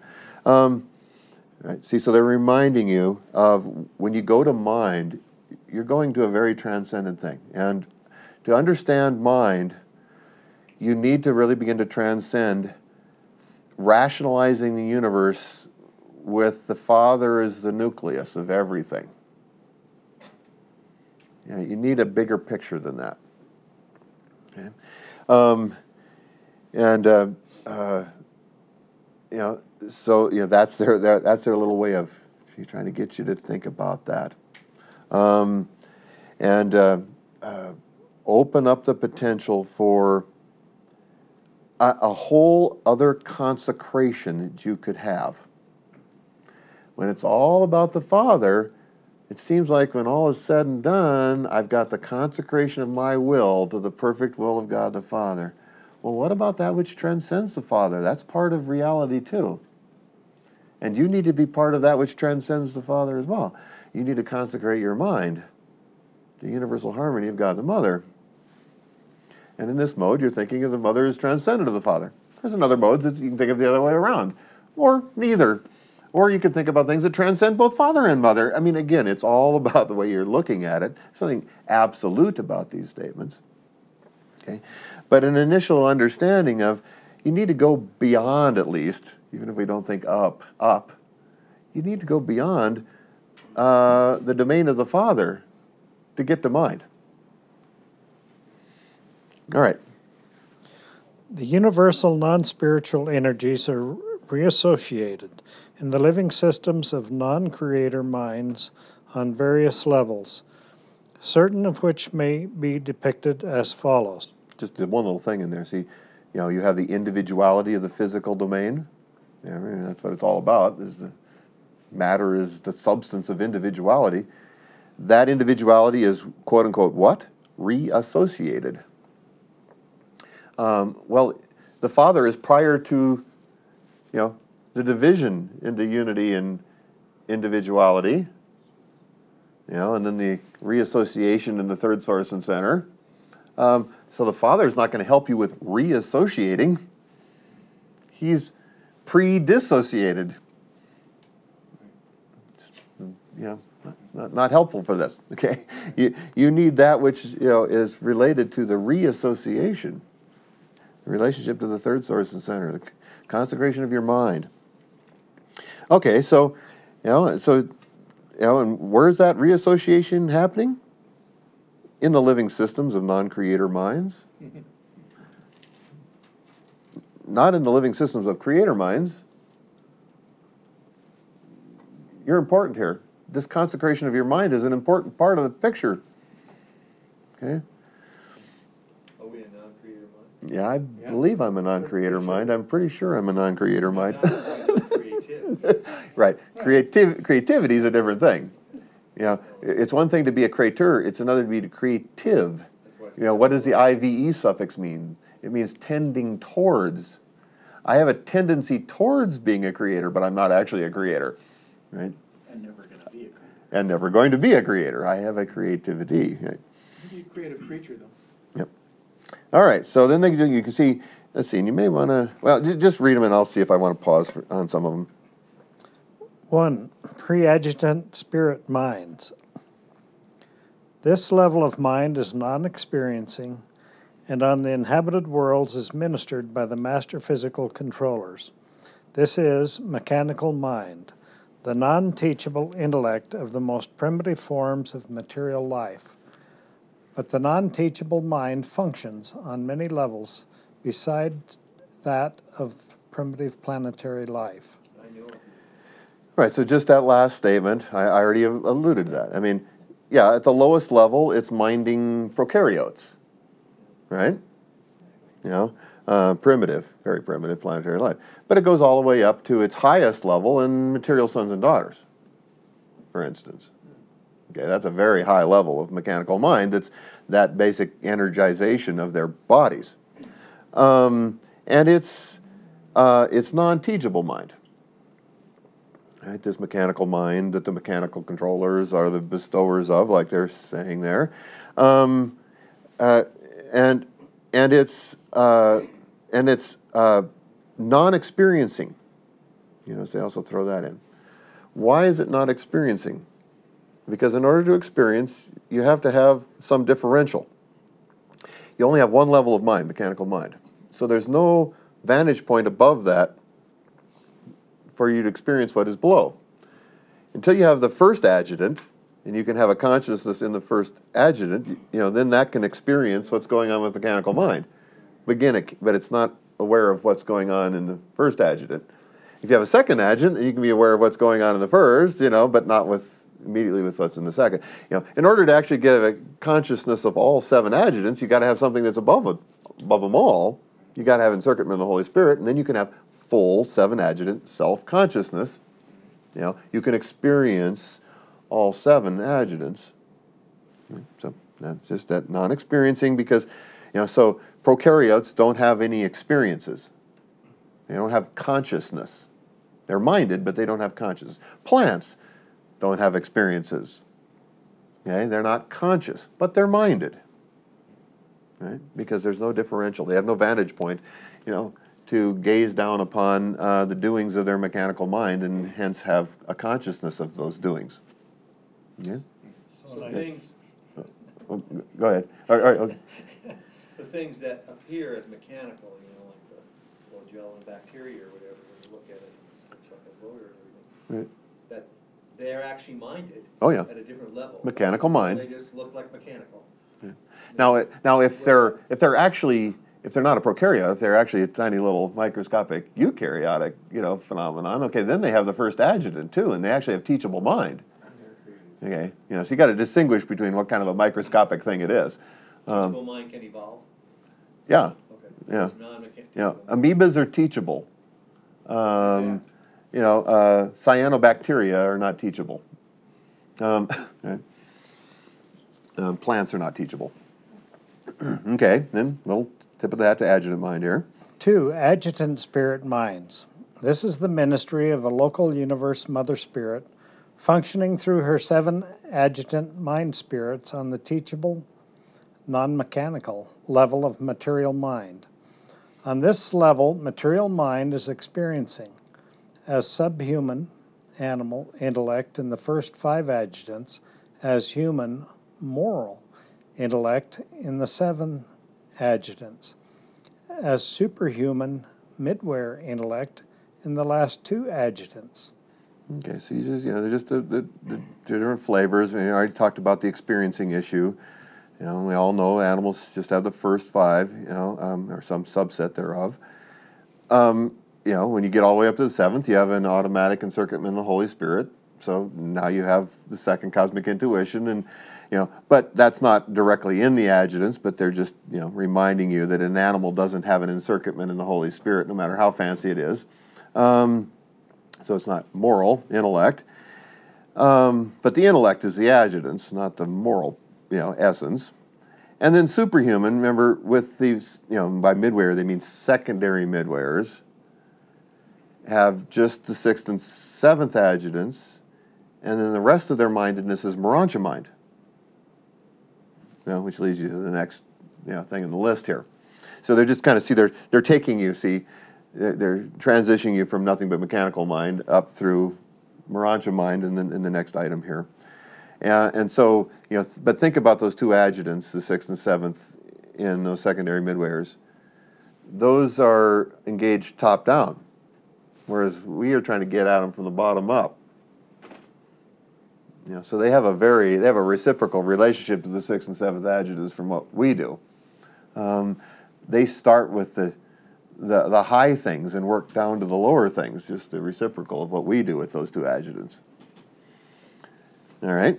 Speaker 1: Right. See, so they're reminding you of when you go to mind, you're going to a very transcendent thing, and to understand mind, you need to really begin to transcend rationalizing the universe with the Father as the nucleus of everything. You need a bigger picture than that. Okay? you know, so you know that's that's their little way of trying to get you to think about that, and open up the potential for a whole other consecration that you could have. When it's all about the Father, it seems like when all is said and done, I've got the consecration of my will to the perfect will of God the Father. Well, what about that which transcends the Father? That's part of reality too. And you need to be part of that which transcends the Father as well. You need to consecrate your mind to the universal harmony of God the Mother. And in this mode, you're thinking of the Mother as transcendent of the Father. There's another mode that you can think of the other way around, or neither. Or you could think about things that transcend both Father and Mother. I mean, again, it's all about the way you're looking at it. There's something absolute about these statements. Okay? But an initial understanding of, you need to go beyond at least, even if we don't think up, you need to go beyond the domain of the Father to get to mind. All right.
Speaker 2: The universal non-spiritual energies are reassociated in the living systems of non-creator minds on various levels, certain of which may be depicted as follows.
Speaker 1: Just one little thing in there. See, you have the individuality of the physical domain. Yeah, I mean, that's what it's all about. Matter is the substance of individuality. That individuality is, quote unquote, what? Reassociated. Well, the Father is prior to, the division into unity and individuality, and then the reassociation in the third source and center. So the Father is not going to help you with reassociating. He's pre-dissociated. Not helpful for this. Okay, you need that which is related to the reassociation, the relationship to the third source and center, the consecration of your mind. Okay, so and where's that reassociation happening? In the living systems of non-creator minds. Not in the living systems of creator minds. You're important here. This consecration of your mind is an important part of the picture. Okay?
Speaker 4: Are we a non-creator mind?
Speaker 1: Yeah, I believe I'm a non-creator mind. I'm pretty sure I'm a non-creator mind. Right. Creativity is a different thing. It's one thing to be a creator, it's another to be creative. What does the IVE suffix mean? It means tending towards. I have a tendency towards being a creator, but I'm not actually a creator. Right?
Speaker 5: And never going to be a creator.
Speaker 1: And never going to be a creator. I have a creativity. Right?
Speaker 5: Maybe a creative creature, though.
Speaker 1: Yep. All right, so then you can see, let's see, and you may want to, just read them and I'll see if I want to pause on some of them.
Speaker 2: 1. Pre-adjutant spirit minds. This level of mind is non-experiencing and on the inhabited worlds is ministered by the master physical controllers. This is mechanical mind, the non-teachable intellect of the most primitive forms of material life. But the non-teachable mind functions on many levels besides that of primitive planetary life.
Speaker 1: Right, so just that last statement, I already alluded to that. I mean, yeah, at the lowest level, it's minding prokaryotes, right? Primitive, very primitive planetary life. But it goes all the way up to its highest level in material sons and daughters, for instance. Okay, that's a very high level of mechanical mind. That's that basic energization of their bodies. And it's non-teachable mind. Right, this mechanical mind that the mechanical controllers are the bestowers of, like they're saying there, and it's non-experiencing. So they also throw that in. Why is it not experiencing? Because in order to experience, you have to have some differential. You only have one level of mind, mechanical mind. So there's no vantage point above that for you to experience what is below. Until you have the first adjutant, and you can have a consciousness in the first adjutant, then that can experience what's going on with mechanical mind. But it's not aware of what's going on in the first adjutant. If you have a second adjutant, then you can be aware of what's going on in the first, but not immediately with what's in the second. In order to actually get a consciousness of all 7 adjutants, you got to have something that's above them all. You got to have encirclement of the Holy Spirit, and then you can have full 7 adjutant self-consciousness. You can experience all 7 adjutants. So that's just that non-experiencing, because so prokaryotes don't have any experiences. They don't have consciousness. They're minded, but they don't have consciousness. Plants don't have experiences. Okay, they're not conscious, but they're minded. Right? Because there's no differential. They have no vantage point, to gaze down upon the doings of their mechanical mind, and hence have a consciousness of those doings. Yeah.
Speaker 4: So things,
Speaker 1: Go ahead. All right, okay.
Speaker 4: the things that appear as mechanical, like the flagella and bacteria or whatever, when you look at it, it looks like a rotor and everything.
Speaker 1: Right.
Speaker 4: That they're actually minded.
Speaker 1: Oh, yeah.
Speaker 4: At a different level.
Speaker 1: Mechanical mind.
Speaker 4: They just look like mechanical.
Speaker 1: Now, if they're not a prokaryote, if they're actually a tiny little microscopic eukaryotic, phenomenon, okay, then they have the first adjutant too, and they actually have teachable mind. Okay, so you got to distinguish between what kind of a microscopic thing it is.
Speaker 4: Teachable mind can evolve.
Speaker 1: Yeah.
Speaker 4: Okay.
Speaker 1: Yeah.
Speaker 4: It's non-mechanical.
Speaker 1: Amoebas are teachable. Cyanobacteria are not teachable. Plants are not teachable. Okay, then little tip of the hat to adjutant mind here.
Speaker 2: 2. Adjutant spirit minds. This is the ministry of a local universe mother spirit functioning through her 7 adjutant mind spirits on the teachable, non-mechanical level of material mind. On this level, material mind is experiencing as subhuman animal intellect in the first 5 adjutants, as human moral intellect in the 7 adjutants, as superhuman midware intellect in the last 2 adjutants.
Speaker 1: Okay, so you just, they're just the different flavors. I already talked about the experiencing issue. We all know animals just have the first 5, or some subset thereof. When you get all the way up to the 7th, you have an automatic encirclement in the Holy Spirit. So now you have the second cosmic intuition, and but that's not directly in the adjutants, but they're just reminding you that an animal doesn't have an encirclement in the Holy Spirit, no matter how fancy it is. So it's not moral intellect, but the intellect is the adjutants, not the moral essence. And then superhuman, remember, with these, by midware they mean secondary midwares, have just the 6th and 7th adjutants, and then the rest of their mindedness is Morontia mind, which leads you to the next thing in the list here. So they're just kind of, they're taking you, they're transitioning you from nothing but mechanical mind up through Morontia mind in the next item here. And so, but think about those 2 adjutants, the 6th and 7th, in those secondary midwares. Those are engaged top down, whereas we are trying to get at them from the bottom up. So they have a reciprocal relationship to the 6th and 7th adjutants from what we do. They start with the high things and work down to the lower things, just the reciprocal of what we do with those 2 adjutants. All right.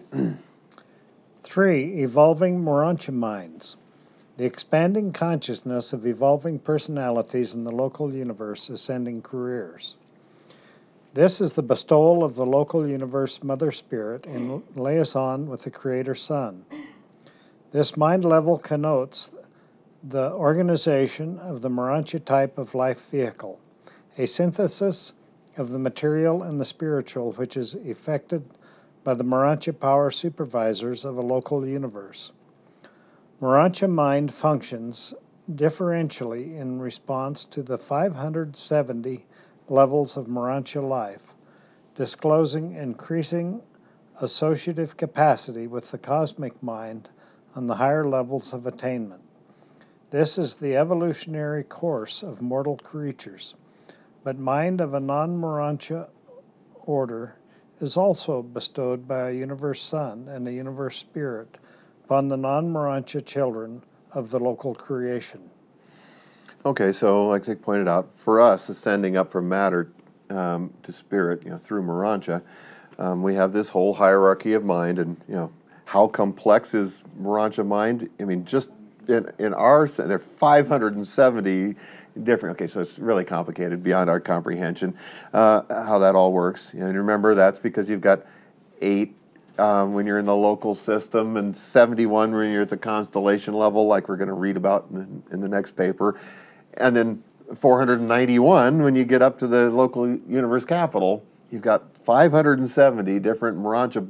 Speaker 2: 3. Evolving Morontia minds. The expanding consciousness of evolving personalities in the local universe ascending careers. This is the bestowal of the local universe Mother Spirit in liaison with the Creator Sun. This mind level connotes the organization of the Morontia type of life vehicle, a synthesis of the material and the spiritual which is effected by the Morontia power supervisors of a local universe. Morontia mind functions differentially in response to the 570 levels of Morontia life, disclosing increasing associative capacity with the cosmic mind on the higher levels of attainment. This is the evolutionary course of mortal creatures, but mind of a non-Morontia order is also bestowed by a universe sun and a universe spirit upon the non-Morontia children of the local creation.
Speaker 1: Okay, so like I pointed out, for us, ascending up from matter to spirit, through Morancha, we have this whole hierarchy of mind, and how complex is Morancha mind? I mean, just in our there are 570 different. Okay, so it's really complicated beyond our comprehension how that all works. And remember, that's because you've got 8 when you're in the local system, and 71 when you're at the constellation level, like we're going to read about in the next paper, and then 491 when you get up to the local universe capital. You've got 570 different Morancha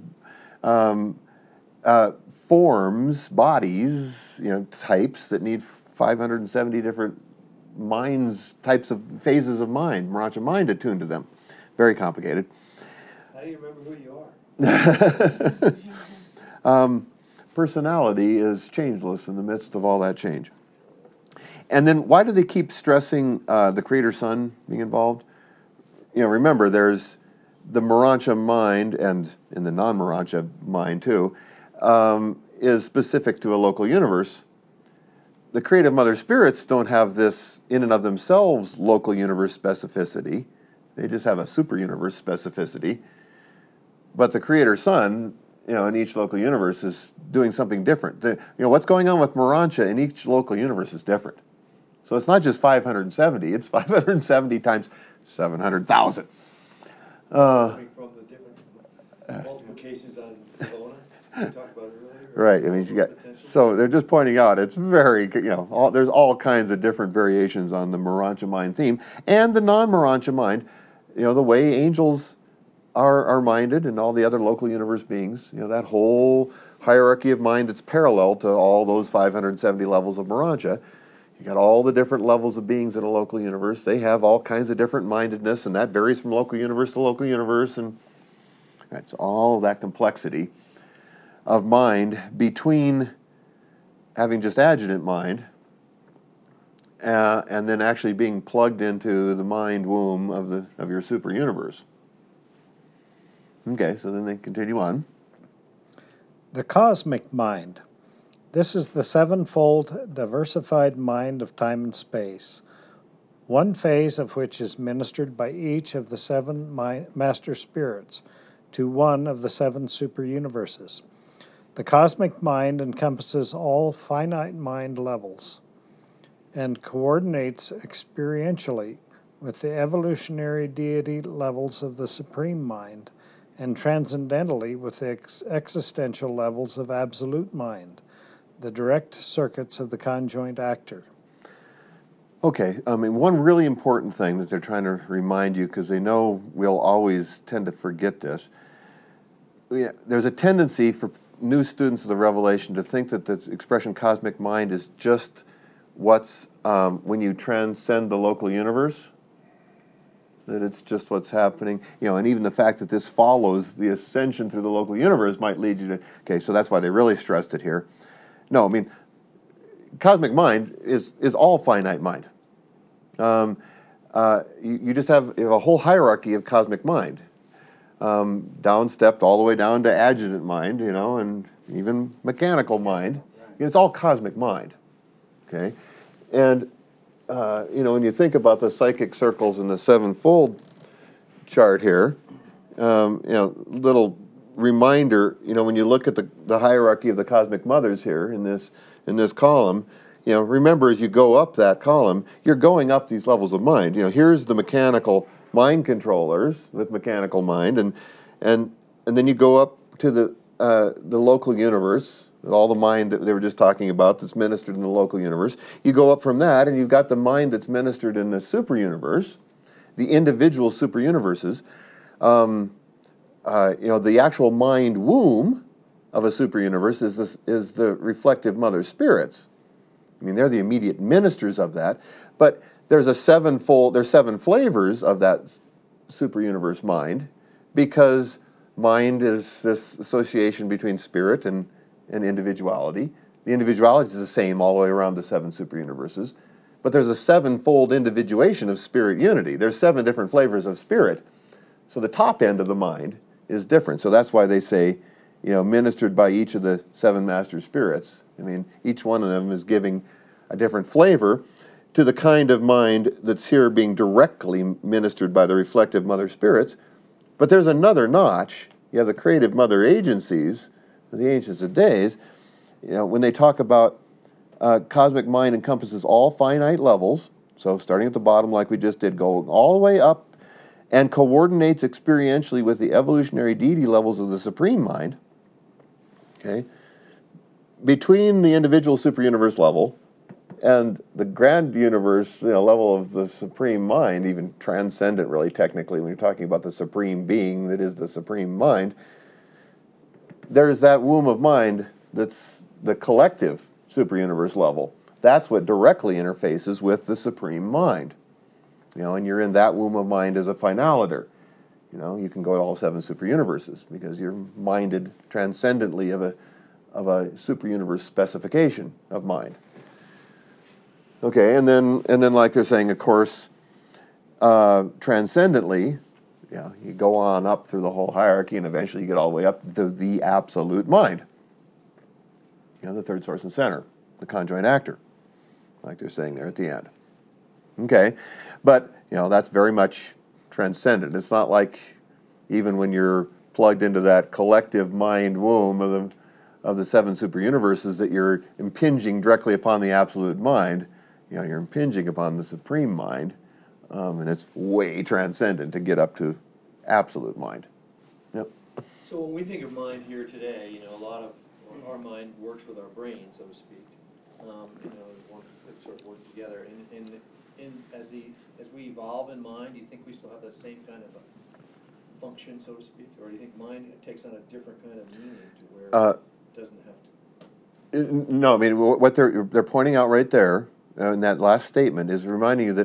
Speaker 1: forms, bodies, types that need 570 different minds, types of phases of mind, Morancha mind attuned to them. Very complicated.
Speaker 4: How do you remember who you are?
Speaker 1: Personality is changeless in the midst of all that change. And then why do they keep stressing the Creator Son being involved? Remember, there's the Morancha mind, and in the non-Morancha mind too, is specific to a local universe. The creative mother spirits don't have this in and of themselves local universe specificity. They just have a super universe specificity. But the Creator Son, in each local universe is doing something different. What's going on with Morancha in each local universe is different. So it's not just 570, it's 570 times 700,000.
Speaker 4: Coming from the different multiplications on Bologna, we talked about it earlier.
Speaker 1: Right. I mean, so they're just pointing out it's very, there's all kinds of different variations on the Morancha mind theme and the non-Morancha mind. The way angels are minded and all the other local universe beings. That whole hierarchy of mind that's parallel to all those 570 levels of Morancha. You got all the different levels of beings in a local universe. They have all kinds of different mindedness, and that varies from local universe to local universe, and it's all that complexity of mind between having just adjutant mind and then actually being plugged into the mind womb of your super universe. Okay, so then they continue on.
Speaker 2: The cosmic mind. This is the sevenfold diversified mind of time and space, one phase of which is ministered by each of the 7 master spirits to one of the 7 super universes. The cosmic mind encompasses all finite mind levels and coordinates experientially with the evolutionary deity levels of the supreme mind and transcendentally with the existential levels of absolute mind, the direct circuits of the conjoint actor.
Speaker 1: Okay, one really important thing that they're trying to remind you, because they know we'll always tend to forget this, there's a tendency for new students of the Revelation to think that the expression cosmic mind is just what's, when you transcend the local universe, that it's just what's happening, and even the fact that this follows the ascension through the local universe might lead you to, okay, so that's why they really stressed it here. No, cosmic mind is all finite mind. You just have a whole hierarchy of cosmic mind, down-stepped all the way down to adjutant mind, and even mechanical mind. It's all cosmic mind, okay? And, when you think about the psychic circles in the sevenfold chart here, little reminder, when you look at the hierarchy of the cosmic mothers here in this column, remember as you go up that column, you're going up these levels of mind. Here's the mechanical mind controllers with mechanical mind, and then you go up to the local universe, all the mind that they were just talking about that's ministered in the local universe. You go up from that, and you've got the mind that's ministered in the super universe, the individual super universes. The actual mind womb of a super universe is the reflective mother spirits. They're the immediate ministers of that. But there's there's 7 flavors of that super universe mind, because mind is this association between spirit and individuality. The individuality is the same all the way around the 7 super universes. But there's a 7-fold individuation of spirit unity. There's 7 different flavors of spirit. So the top end of the mind is different. So that's why they say, ministered by each of the 7 master spirits. Each one of them is giving a different flavor. to the kind of mind that's here being directly ministered by the reflective mother spirits. But there's another notch. You have the creative mother agencies, the Ancients of Days. When they talk about cosmic mind encompasses all finite levels, so starting at the bottom like we just did, going all the way up, and coordinates experientially with the evolutionary deity levels of the Supreme Mind. Okay? Between the individual superuniverse level and the grand universe level of the Supreme Mind, even transcendent really technically when you're talking about the Supreme Being that is the Supreme Mind, there's that womb of mind that's the collective superuniverse level. That's what directly interfaces with the Supreme Mind. And you're in that womb of mind as a finaliter. You can go to all 7 superuniverses because you're minded transcendently of a superuniverse specification of mind. Okay, and then like they're saying, of course, transcendently, you go on up through the whole hierarchy, and eventually you get all the way up to the absolute mind. The third source and center, the conjoint actor, like they're saying there at the end. Okay, but that's very much transcendent. It's not like even when you're plugged into that collective mind womb of the 7 superuniverses that you're impinging directly upon the absolute mind. You're impinging upon the Supreme Mind, and it's way transcendent to get up to absolute mind. Yep.
Speaker 4: So when we think of mind here today, a lot of our mind works with our brain, so to speak. One sort of work together. And as we evolve in mind, do you think we still have that same kind of a function, so to speak, or do you think mind takes on a different kind of meaning to where it doesn't have to?
Speaker 1: No, I mean what they're pointing out right there in that last statement is reminding you that,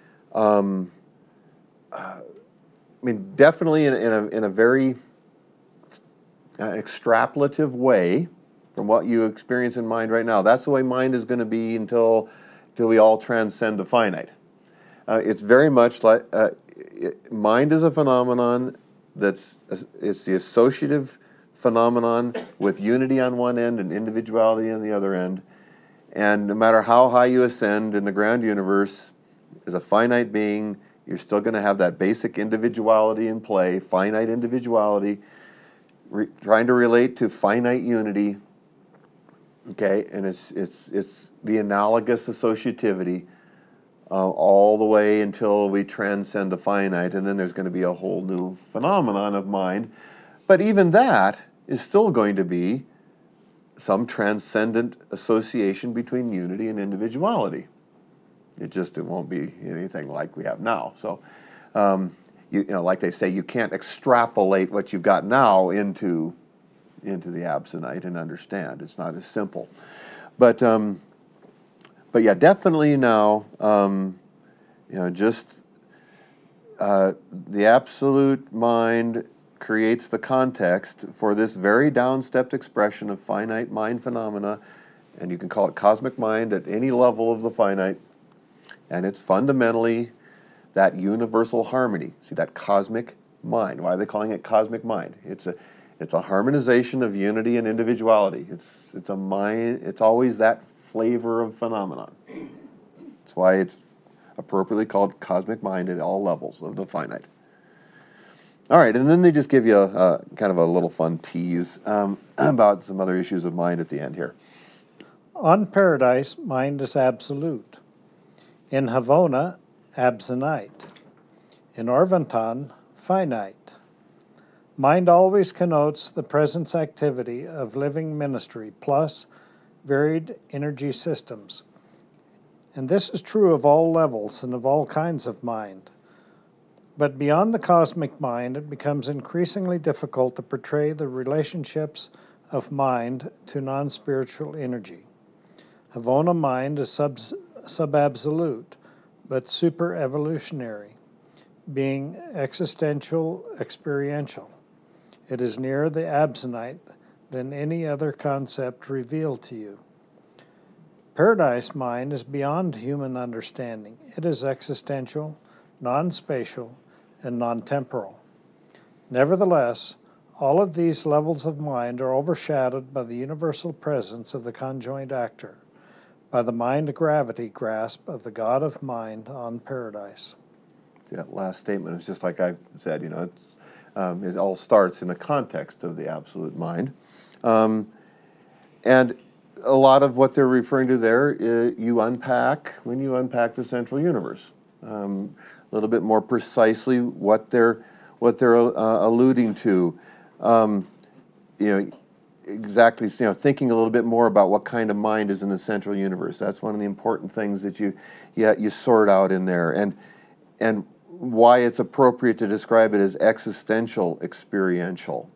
Speaker 1: definitely in a very extrapolative way from what you experience in mind right now. That's the way mind is going to be until we all transcend the finite. It's very much like mind is a phenomenon it's the associative phenomenon with unity on one end and individuality on the other end. And no matter how high you ascend in the ground universe, as a finite being, you're still going to have that basic individuality in play, finite individuality, trying to relate to finite unity. Okay, and it's the analogous associativity all the way until we transcend the finite, and then there's going to be a whole new phenomenon of mind. But even that is still going to be some transcendent association between unity and individuality. It won't be anything like we have now. So, like they say, you can't extrapolate what you've got now into the absonite and understand. It's not as simple. But yeah, definitely now, just the absolute mind creates the context for this very downstepped expression of finite mind phenomena, and you can call it cosmic mind at any level of the finite, and it's fundamentally that universal harmony. See, that cosmic mind. Why are they calling it cosmic mind? It's a harmonization of unity and individuality. It's a mind. It's always that flavor of phenomenon. That's why it's appropriately called cosmic mind at all levels of the finite. All right, and then they just give you a kind of a little fun tease about some other issues of mind at the end here.
Speaker 2: On Paradise, mind is absolute. In Havona, absonite. In Orvanton, finite. Mind always connotes the presence activity of living ministry plus varied energy systems. And this is true of all levels and of all kinds of mind. But beyond the cosmic mind, it becomes increasingly difficult to portray the relationships of mind to non-spiritual energy. Havona mind is sub-absolute, but super-evolutionary, being existential experiential. It is nearer the absonite than any other concept revealed to you. Paradise mind is beyond human understanding. It is existential, non-spatial, and non-temporal. Nevertheless, all of these levels of mind are overshadowed by the universal presence of the conjoint actor, by the mind-gravity grasp of the God of mind on paradise.
Speaker 1: That last statement is just like I said, you know, it all starts in the context of the absolute mind. And a lot of what they're referring to there, you unpack when you unpack the central universe. A little bit more precisely what they're alluding to. You know, exactly. You know, thinking a little bit more about what kind of mind is in the central universe. That's one of the important things that you sort out in there, and why it's appropriate to describe it as existential, experiential.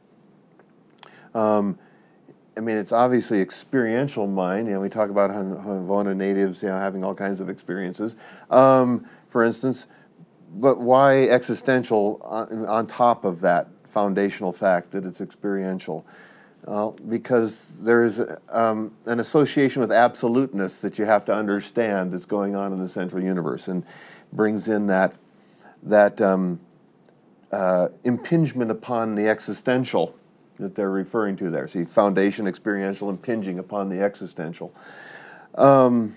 Speaker 1: I mean, it's obviously experiential mind. You know, we talk about Havona natives, you know, having all kinds of experiences, for instance. But why existential on top of that foundational fact that it's experiential? Because there's an association with absoluteness that you have to understand that's going on in the central universe, and brings in that impingement upon the existential that they're referring to there. See, foundation, experiential, impinging upon the existential. And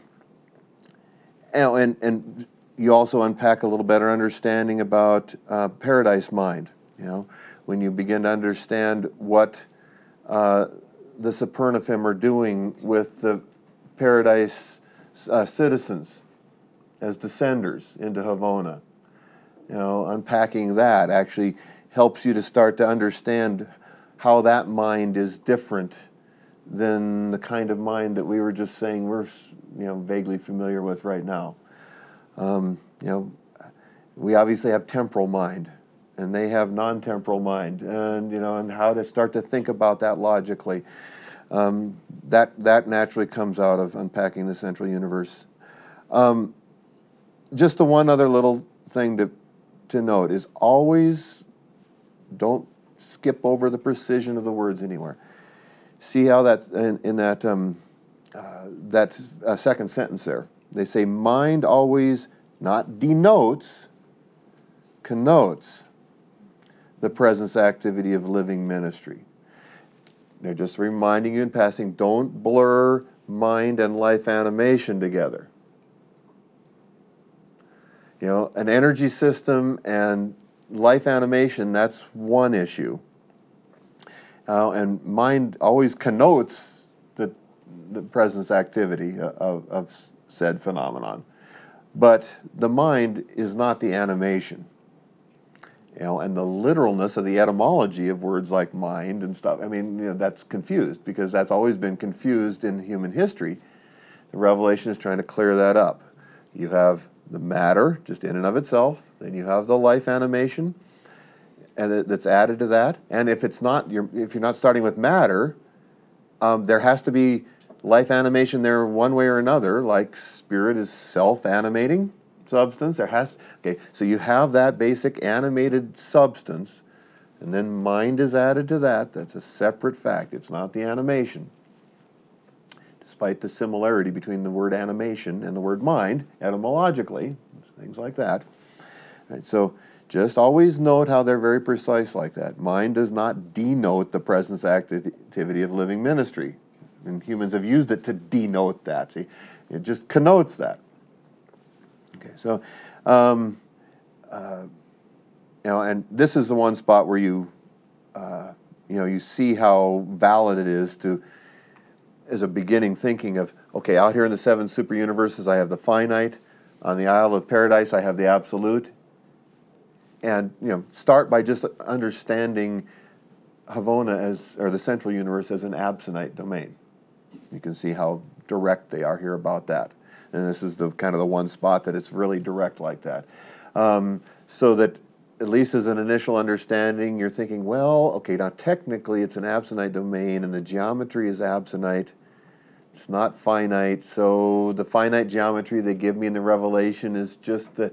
Speaker 1: you also unpack a little better understanding about paradise mind. You know, when you begin to understand what the Supernafim are doing with the paradise citizens as descenders into Havona. You know, unpacking that actually helps you to start to understand how that mind is different than the kind of mind that we were just saying we're, you know, vaguely familiar with right now. You know, we obviously have temporal mind, and they have non-temporal mind, and you know, and how to start to think about that logically. That naturally comes out of unpacking the central universe. Just the one other little thing to note is always don't skip over the precision of the words anywhere. See how that in that second sentence there, they say mind always not denotes, connotes the presence activity of living ministry. They're just reminding you in passing, don't blur mind and life animation together. You know, an energy system and life animation, that's one issue. And mind always connotes the presence activity of said phenomenon. But the mind is not the animation. You know, and the literalness of the etymology of words like mind and stuff, I mean, you know, that's confused, because that's always been confused in human history. The Revelation is trying to clear that up. You have the matter, just in and of itself, then you have the life animation, and that's added to that. And if it's not, if you're not starting with matter, there has to be life animation there one way or another, like spirit is self-animating substance. Okay, so you have that basic animated substance, and then mind is added to that. That's a separate fact. It's not the animation. Despite the similarity between the word animation and the word mind, etymologically, things like that. Right, so just always note how they're very precise like that. Mind does not denote the presence activity of living ministry. And humans have used it to denote that. See, it just connotes that. Okay, so, you know, and this is the one spot where you know, you see how valid it is to, as a beginning thinking of, okay, out here in the seven super universes, I have the finite. On the Isle of Paradise, I have the absolute. And, you know, start by just understanding Havona or the central universe as an absonite domain. You can see how direct they are here about that. And this is the kind of the one spot that it's really direct like that. So that at least as an initial understanding, you're thinking, well, okay, now technically it's an absonite domain and the geometry is absonite. It's not finite, so the finite geometry they give me in the Revelation is just the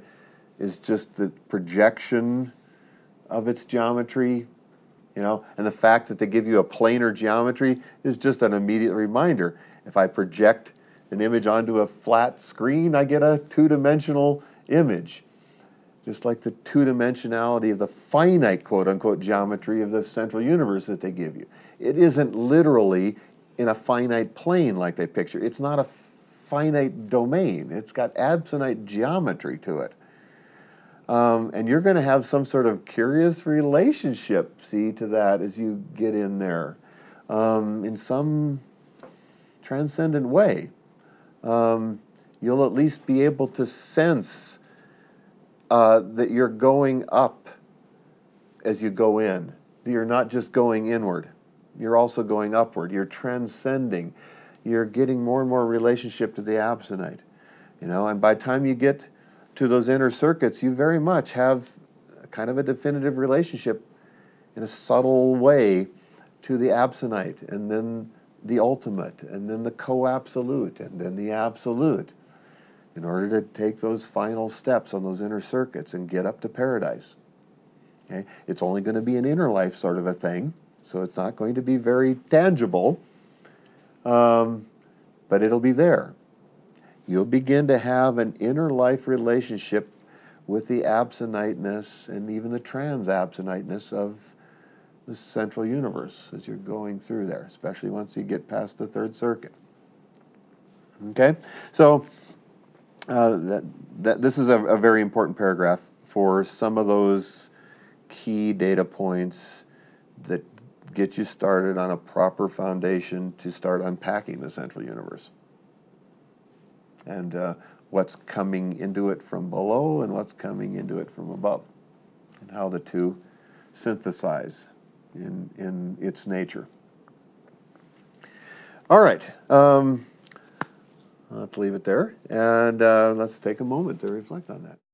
Speaker 1: projection of its geometry, you know, and the fact that they give you a planar geometry is just an immediate reminder. If I project an image onto a flat screen, I get a two-dimensional image, just like the two-dimensionality of the finite, quote-unquote, geometry of the central universe that they give you. It isn't literally in a finite plane like they picture. It's not a finite domain. It's got absonite geometry to it. And you're going to have some sort of curious relationship, see, to that as you get in there, in some transcendent way. You'll at least be able to sense that you're going up as you go in. You're not just going inward. You're also going upward. You're transcending. You're getting more and more relationship to the absonite. And by the time you get to those inner circuits, you very much have kind of a definitive relationship in a subtle way to the absonite, and then the ultimate, and then the co-absolute, and then the absolute, in order to take those final steps on those inner circuits and get up to paradise. Okay? It's only going to be an inner life sort of a thing, so it's not going to be very tangible, but it'll be there. You'll begin to have an inner life relationship with the absoniteness and even the trans-absoniteness of the central universe as you're going through there, especially once you get past the third circuit. Okay? So this is a very important paragraph for some of those key data points that get you started on a proper foundation to start unpacking the central universe. And what's coming into it from below and what's coming into it from above, and how the two synthesize in its nature. All right, let's leave it there, and let's take a moment to reflect on that.